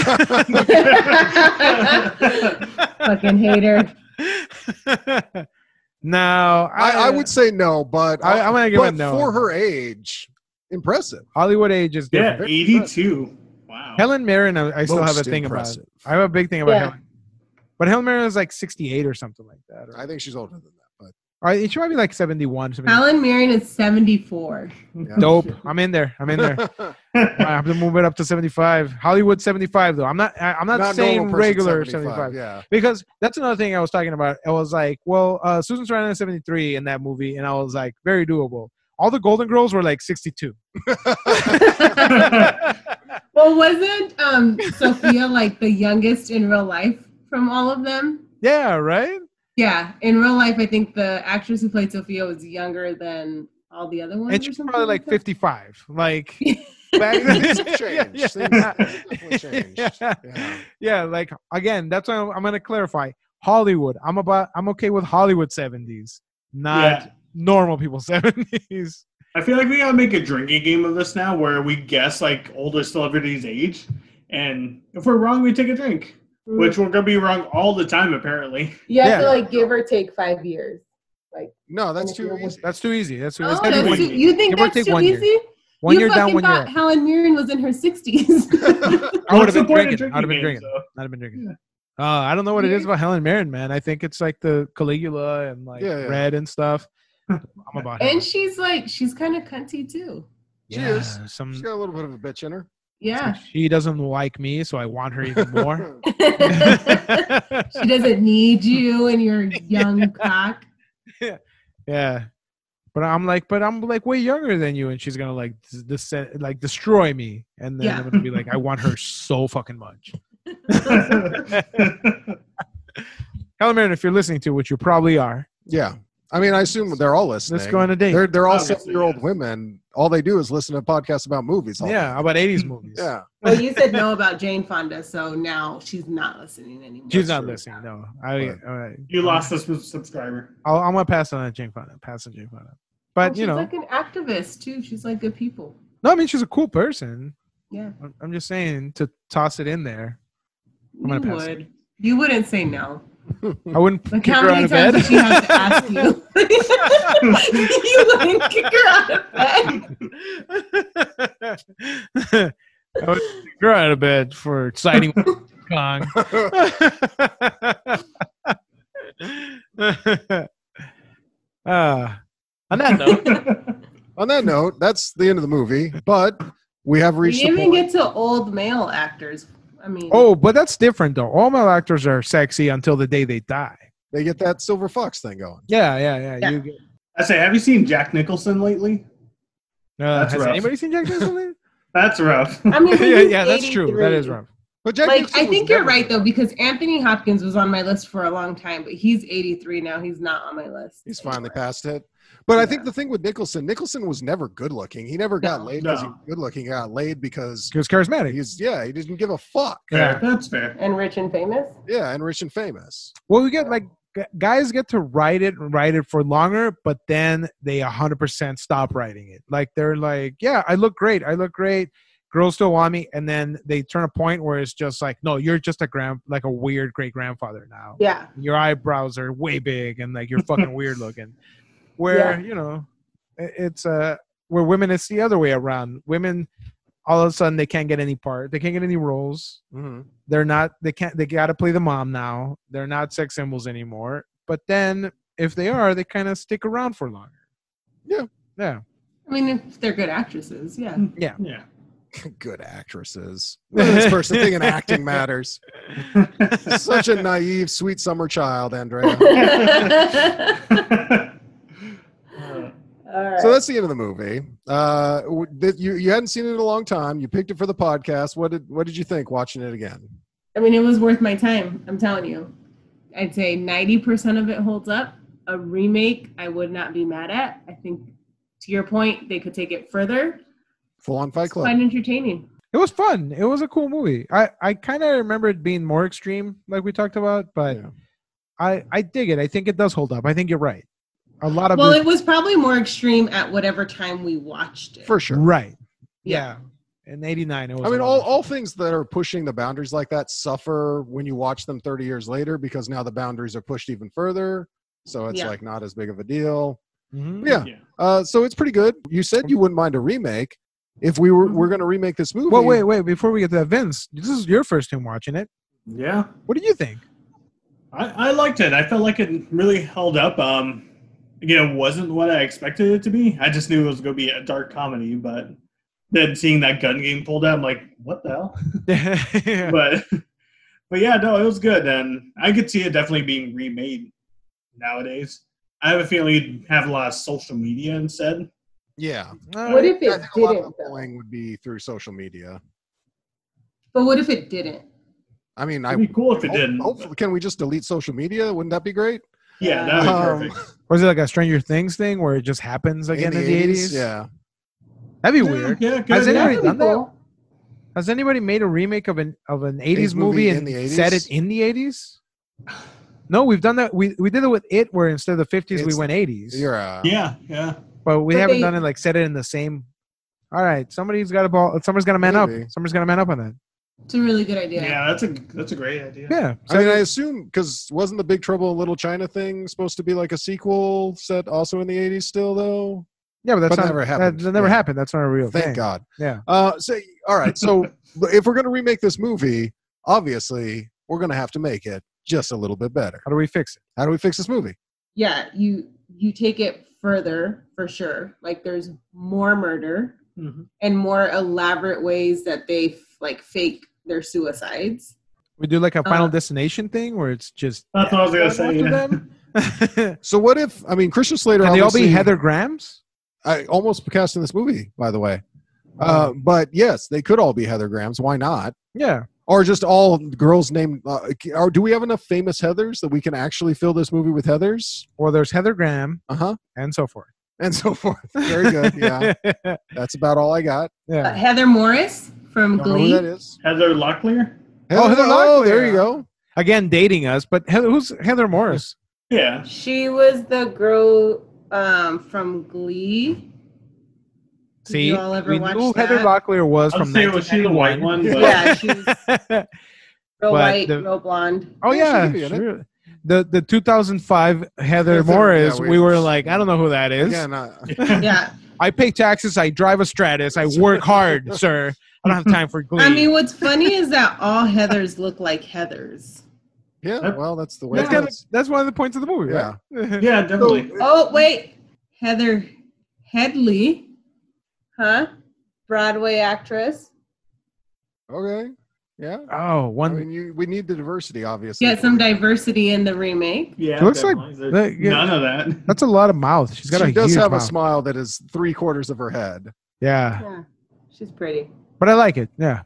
Fucking hater. No, I would say no, but I'm gonna give but it no. for her age, impressive. Hollywood age is Yeah, different. 82. Wow. Helen Mirren, I still have a Most thing impressive. about. I have a big thing about Yeah. Helen. But Helen Mirren is like 68 or something like that. I think she's older than that, She might be like 71. 72. Helen Mirren is 74. but yeah. Dope. I'm in there. I have to move it up to 75. Hollywood 75 though. I'm not saying normal person, regular 75. Yeah. Because that's another thing I was talking about. I was like, well, Susan Sarandon is 73 in that movie, and I was like, very doable. All the Golden Girls were like 62. Well, wasn't Sophia like the youngest in real life from all of them? Yeah, right? Yeah, in real life, I think the actress who played Sophia was younger than all the other ones. And or she's something probably like that. 55. Like back then. Things have changed. Things have definitely changed. Yeah. Yeah, like again, that's why I'm gonna clarify. Hollywood. I'm okay with Hollywood 70s, not Yeah. normal people 70s. I feel like we gotta make a drinking game of this now where we guess like older celebrities' age. And if we're wrong, we take a drink. Which we're gonna be wrong all the time, apparently. You have Yeah. to like give or take 5 years. No, that's too easy. That's too easy. That's too Oh, it's gotta be that's one too, year. you think Give or that's take too 1 year. easy? 1 you year down, fucking 1 year thought up. Helen Mirren was in her 60s. I would have What's the been point of drinking. I'd have been drinking drinking. games, I'd have been drinking. I don't know what it is about Helen Mirren, man. I think it's like the Caligula and like Yeah, yeah. red and stuff. I'm about Helen. And she's kind of cunty too. She is. Some She's got a little bit of a bitch in her. Yeah. she doesn't like me, so I want her even more. She doesn't need you and your young cock. Yeah. But I'm like way younger than you, and she's gonna like destroy me, and then Yeah. I'm gonna be like, I want her so fucking much. Helen Mirren, if you're listening to, which you probably are, Yeah. I mean, I assume they're all listening. let's go on a date. They're all Obviously, 7-year-old yes. women. All they do is listen to podcasts about movies. all Yeah, day. about 80s movies. Yeah. Well, you said no about Jane Fonda, so now she's not listening anymore. She's not true. listening. No, You lost a subscriber. I'm gonna pass on that Jane Fonda. Pass on Jane Fonda. But she's you know, like an activist too. She's like good people. no, I mean she's a cool person. Yeah, I'm just saying to toss it in there. I'm you gonna pass. would. You wouldn't say no. I wouldn't Like kick how her out many of times bed. did she have to ask you? You wouldn't kick her out of bed. I would kick her out of bed for siding with Kong. On that note, On that note, that's the end of the movie. But we have We reached the even point. get to old male actors. I mean, oh, but that's different though. All male actors are sexy until the day they die. They get that silver fox thing going. Yeah. Yeah. You get, I say, have you seen Jack Nicholson lately? has rough. anybody seen Jack Nicholson? That's rough. I mean, yeah, that's true. That is rough. But Jack Like, Nicholson I was think you're never right good. though, because Anthony Hopkins was on my list for a long time, but he's 83 now. He's not on my list. He's finally anymore. past it. But I Yeah. think the thing with Nicholson was never good looking. He never got No. laid because he No. was good looking. He got laid because He was charismatic. he didn't give a fuck. Yeah. That's fair. And rich and famous. Yeah, and rich and famous. Well, we get like guys get to write it for longer, but then they 100% stop writing it. Like they're like, yeah, I look great. girls still want me, and then they turn a point where it's just like, no, you're just like a weird great grandfather now. Yeah. Your eyebrows are way big and like you're fucking weird looking. Where it's where women, it's the other way around. Women, all of a sudden, they can't get any part. They can't get any roles. Mm-hmm. They're not. They can't. They got to play the mom now. They're not sex symbols anymore. But then, if they are, they kind of stick around for longer. Yeah. Yeah. I mean, if they're good actresses, yeah. Yeah. Yeah. Good actresses. What is this person thinking acting matters? Such a naive, sweet summer child, Andrea. All right. So that's the end of the movie. You hadn't seen it in a long time. You picked it for the podcast. What did you think watching it again? I mean, it was worth my time. I'm telling you. I'd say 90% of it holds up. A remake, I would not be mad at. I think, to your point, they could take it further. Full on Fight It's Club. quite entertaining. It was fun. It was a cool movie. I kind of remember it being more extreme, like we talked about, but Yeah. I dig it. I think it does hold up. I think you're right. A lot of Well, it was probably more extreme at whatever time we watched it. For sure. right. Yeah. Yeah. In '89, it was. I mean, a lot. all things that are pushing the boundaries like that suffer when you watch them 30 years later because now the boundaries are pushed even further. So it's like not as big of a deal. Mhm. Yeah. So it's pretty good. You said you wouldn't mind a remake. If we're going to remake this movie. Well, wait. Before we get to that, Vince, this is your first time watching it. Yeah. What did you think? I liked it. I felt like it really held up. Again, it wasn't what I expected it to be. I just knew it was going to be a dark comedy, but then seeing that gun game pulled out, I'm like, what the hell? Yeah. But yeah, no, it was good, and I could see it definitely being remade nowadays. I have a feeling you'd have a lot of social media instead. Yeah. What if I it think a lot of didn't? the though? bullying would be through social media. But what if it didn't? I mean, It'd be cool if it didn't. Hopefully, can we just delete social media? Wouldn't that be great? Yeah, that'd be perfect. Was it like a Stranger Things thing where it just happens again in the 80s? Yeah. That'd be weird. Yeah, good. Has anybody That'd be done that? cool. Has anybody made a remake of an 80s movie movie in and the 80s? set it in the 80s? No, we've done that. We did it with It, where instead of the 50s, we It's- went 80s. Yeah. But we But haven't they- done it like set it in the same. All right, somebody's got to man up. Maybe. Somebody's got to man up on that. It's a really good idea. Yeah, that's a great idea. Yeah. I mean, I assume because wasn't the Big Trouble in Little China thing supposed to be like a sequel set also in the 80s still though? Yeah, but that's But not never happened. That never Yeah. happened. That's not a real Thank thing. God. Yeah. So all right, so if we're going to remake this movie, obviously we're going to have to make it just a little bit better. How do we fix it? How do we fix this movie? Yeah, you take it further for sure. Like there's more murder Mm-hmm. and more elaborate ways that they fake their suicides. We do like a Final Uh, Destination thing where it's just. That's what I was gonna say. after Yeah. them? So what if Christian Slater? Can they all be obviously- Heather Grahams? I almost cast in this movie, by the way. But yes, they could all be Heather Grahams. Why not? Yeah. Or just all girls named. Or do we have enough famous Heathers that we can actually fill this movie with Heathers? Well, there's Heather Graham and so forth. And so forth. Very good. Yeah, that's about all I got. Yeah. Heather Morris from Don't know who Glee. that is. Heather Locklear. Oh, Heather Oh, Locklear. there you go. Again, dating us, but who's Heather Morris? Yeah. She was the girl from Glee. Did See, you all ever we watch knew that? Heather Locklear was I from was saying, was she the white 1991. one? But Yeah, she's real But white, the- real blonde. Oh Yeah, yeah, she could be in it. sure. The 2005 Heather Heather, Morris. yeah, we were like, I don't know who that is. Again, Yeah. I pay taxes. I drive a Stratus. I work hard, sir. I don't have time for Glee. I mean, what's funny is that all Heathers look like Heathers. yeah. Well, that's the way. that's, it kinda, is. that's one of the points of the movie, Yeah. right? yeah, definitely. Oh, wait. Heather Headley. Huh? Broadway actress. Okay. Yeah. Oh, I one. mean, we need the diversity, obviously. Get some diversity in the remake. Yeah, She looks like definitely. that- There's yeah. none of that. That's a lot of mouth. She's got She a does huge have mouth. a smile that is 3/4 of her head. Yeah, Yeah. She's pretty. but I like it. Yeah.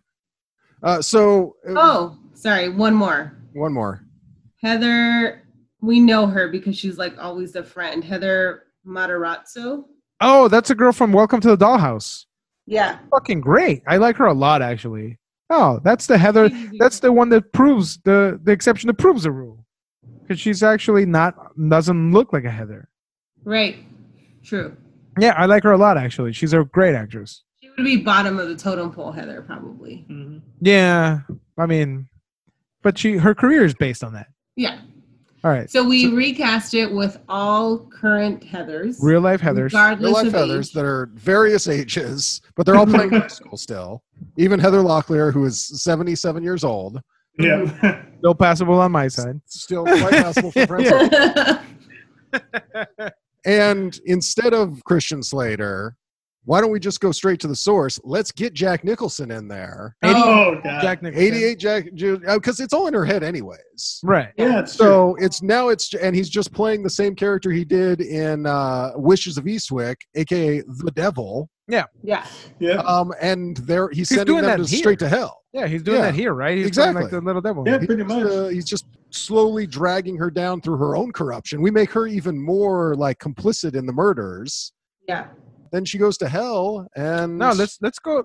So Oh, sorry. One more. one more. Heather, we know her because she's like always a friend. Heather Matarazzo. Oh, that's a girl from Welcome to the Dollhouse. Yeah. Fucking great. I like her a lot, actually. Oh, that's the Heather. That's the one that proves the exception that proves the rule. Because she's actually doesn't look like a Heather. Right. True. Yeah, I like her a lot, actually. She's a great actress. She would be bottom of the totem pole, Heather, probably. Mm-hmm. Yeah, I mean, but her career is based on that. Yeah. All right, So we recast it with all current Heathers. real life Heathers. Regardless Real life of Heathers age. that are various ages, but they're all playing high school still. Even Heather Locklear, who is 77 years old, Yeah. Still passable on my side. still quite passable for Francis. And instead of Christian Slater, why don't we just go straight to the source? Let's get Jack Nicholson in there. Oh, God. Jack Nicholson. 88 Jack, because it's all in her head anyways. Right. Yeah, it's true. So and he's just playing the same character he did in Wishes of Eastwick, aka the Devil. Yeah. Yeah. And he's He's sending doing them that here. straight to hell. Yeah, he's doing Yeah. that here, right? He's Exactly. doing like the little devil. Yeah, pretty much. He's just slowly dragging her down through her own corruption. We make her even more like complicit in the murders. Yeah. Then she goes to hell, and No, let's go.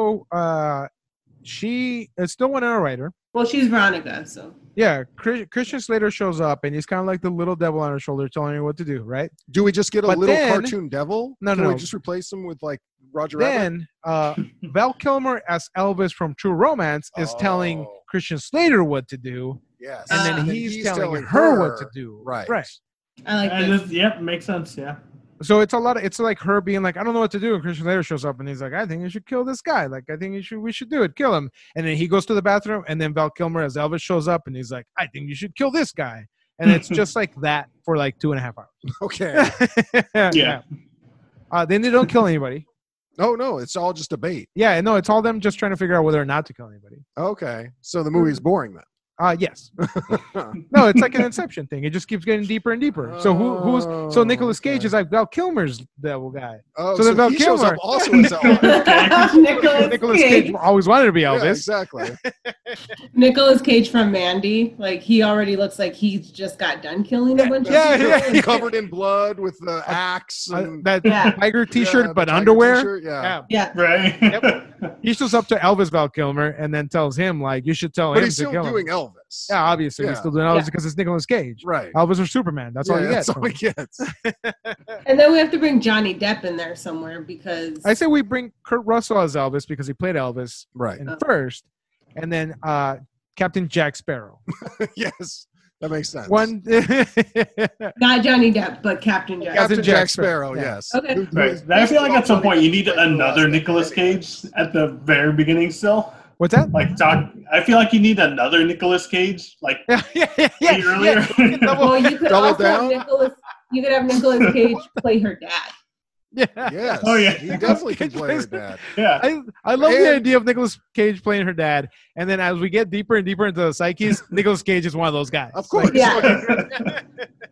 She is still Winona Ryder. Well, she's Veronica, so. Yeah, Christian Slater shows up, and he's kind of like the little devil on her shoulder, telling her what to do. Right. do we just get a But little then- cartoon devil? No, Can no, we no. just replace him with like Roger Rabbit? Then Val Kilmer as Elvis from True Romance is telling Oh. Christian Slater what to do, Yes, and then And he's telling her what to do. Right. Right. I like And this. yep, makes sense. Yeah. So it's like her being like, I don't know what to do. And Christian Slater shows up and he's like, I think you should kill this guy. Like, I think we should do it. Kill him. And then he goes to the bathroom, and then Val Kilmer as Elvis shows up and he's like, I think you should kill this guy. And it's just like that for like 2.5 hours. Okay. Yeah. Then they don't kill anybody. Oh no, it's all just a bait. Yeah, no, it's all them just trying to figure out whether or not to kill anybody. Okay, so the movie's boring then. Yes. No, it's like an Inception thing. It just keeps getting deeper and deeper. So so Nicolas Cage okay. is like Val Kilmer's devil guy. Oh, So then Val he shows Kilmer- up also as Elvis. Nicolas Cage always wanted to be Elvis. Yeah, exactly. Nicolas Cage from Mandy, like he already looks like he's just got done killing a bunch of people. Covered in blood with the axe and That Yeah. tiger T-shirt, yeah, but the tiger underwear. t-shirt, yeah. Yeah. Right. Yep. He shows up to Elvis Val Kilmer and then tells him like, you should tell But him he's to still kill doing him. Elvis. Yeah, obviously Yeah. he's still doing Elvis Yeah. because it's Nicolas Cage. Right. Elvis or Superman. That's all you get. That's all from he him. gets. And then we have to bring Johnny Depp in there somewhere because I say we bring Kurt Russell as Elvis because he played Elvis Right. in first, and then Captain Jack Sparrow. Yes. That makes sense. One. not Johnny Depp, but Captain Jack. Captain Jack Jack Sparrow, Sparrow, yeah. yes. Okay. Right. I feel like at some point you need another Nicolas Cage at the very beginning still. What's that? Like I feel like you need another Nicolas Cage. Like yeah. earlier. Well, you could Double also have down? You could have Nicolas Cage play her dad. Yeah. Yes. Oh, yeah. He definitely can play her dad. Yeah. I love the And- idea of Nicolas Cage playing her dad, and then as we get deeper and deeper into the psyches, Nicolas Cage is one of those guys. Of course. Yeah.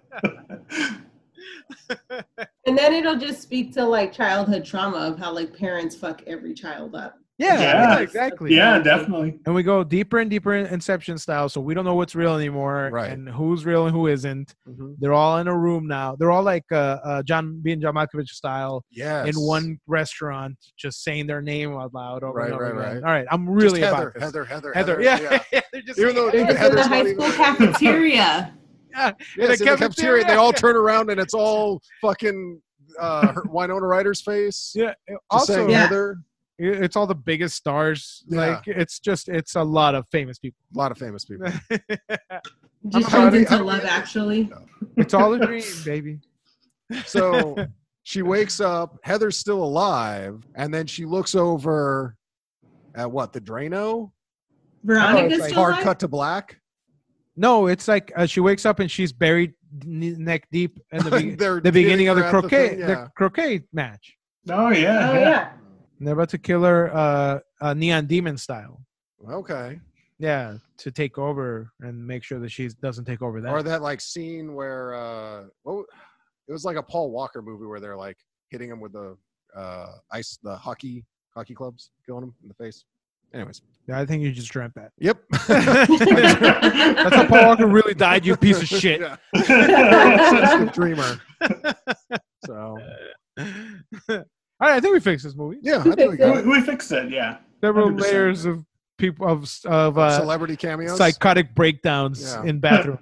And then it'll just speak to like childhood trauma of how like parents fuck every child up. Yeah, exactly. Yeah, definitely. And we go deeper and deeper in Inception style, so we don't know what's real anymore, Right. and who's real and who isn't. Mhm. They're all in a room now. They're all like John Malkovich style Yes. in one restaurant, just saying their name out loud over and Right, over right, again. right. All right, I'm Just really Heather, about this. Heather. Yeah. They're just Even though It's in Heather's the not high even- school cafeteria. yeah. Yes, the in the cafeteria, they cafeteria. all turn around and it's all fucking Winona Ryder's face. Yeah. Just Also, saying Yeah. Heather. it's all the biggest stars. Yeah. Like it's a lot of famous people. A lot of famous people. Just I'm turns already- into I'm Love already- Actually. It's all a dream, baby. So she wakes up, Heather's still alive, and then she looks over at what, the Drano? Veronica's like still Hard alive? cut to black. No, it's like she wakes up and she's buried neck deep in They're the beginning of the hitting her at the croquet thing, yeah. the croquet match. Oh yeah. Oh yeah. And they're about to kill her Neon Demon style. Okay. Yeah, to take over and make sure that she doesn't take over that. Or that like scene where it was like a Paul Walker movie where they're like hitting him with the hockey clubs, killing him in the face. Anyways. Yeah, I think you just dreamt that. Yep. That's how Paul Walker really died, you piece of shit. Yeah. Sensitive dreamer. So All right, I think we fixed this movie. yeah, I think we got it. We fixed it. Yeah. Several 100%. layers of people of Celebrity cameos. psychotic breakdowns Yeah. in bathroom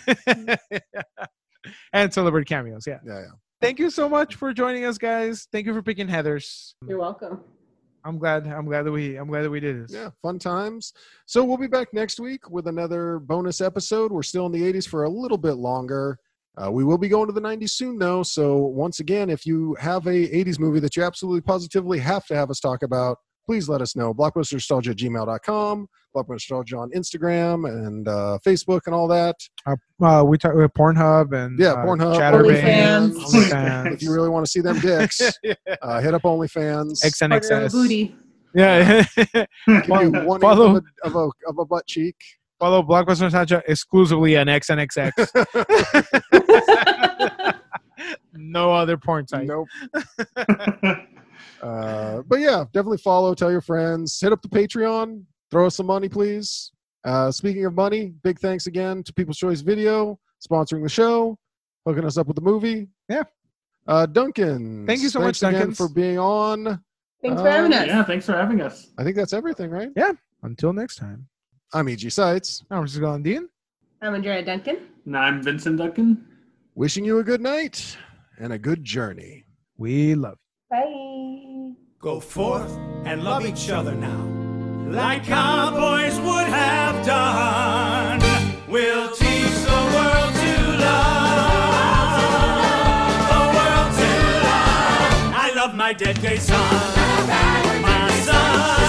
and celebrity cameos. Yeah. Yeah. Thank you so much for joining us, guys. Thank you for picking Heathers. You're welcome. I'm glad that we did this. Yeah, fun times. So we'll be back next week with another bonus episode. We're still in the 80s for a little bit longer. We will be going to the 90s soon, though. So once again, if you have a 80s movie that you absolutely positively have to have us talk about, please let us know. blockbusternostalgia@gmail.com, blockbusternostalgia on Instagram and Facebook and all that. We talk with Pornhub and Pornhub, Chatterbait, OnlyFans. If you really want to see them dicks, hit up OnlyFans. XNXS. Booty. Yeah. Give you one Follow- of a butt cheek. Follow Blockbuster Nostalgia exclusively on XNXX. No other porn site. Nope. But yeah, definitely follow, tell your friends, hit up the Patreon, throw us some money, please. Speaking of money, big thanks again to People's Choice Video, sponsoring the show, hooking us up with the movie. Yeah. Duncan. Thank you so much, again Duncan, for being on. Thanks for having us. Yeah, thanks for having us. I think that's everything, right? Until next time. I'm E.G. Seitz. I'm Francisco Landin. I'm Andrea Duncan. And I'm Vincent Duncan. Wishing you a good night and a good journey. We love you. Bye. Go forth and love each other now, like cowboys would have done. We'll teach the world to love, the world to love. I love my dead gay son, my son.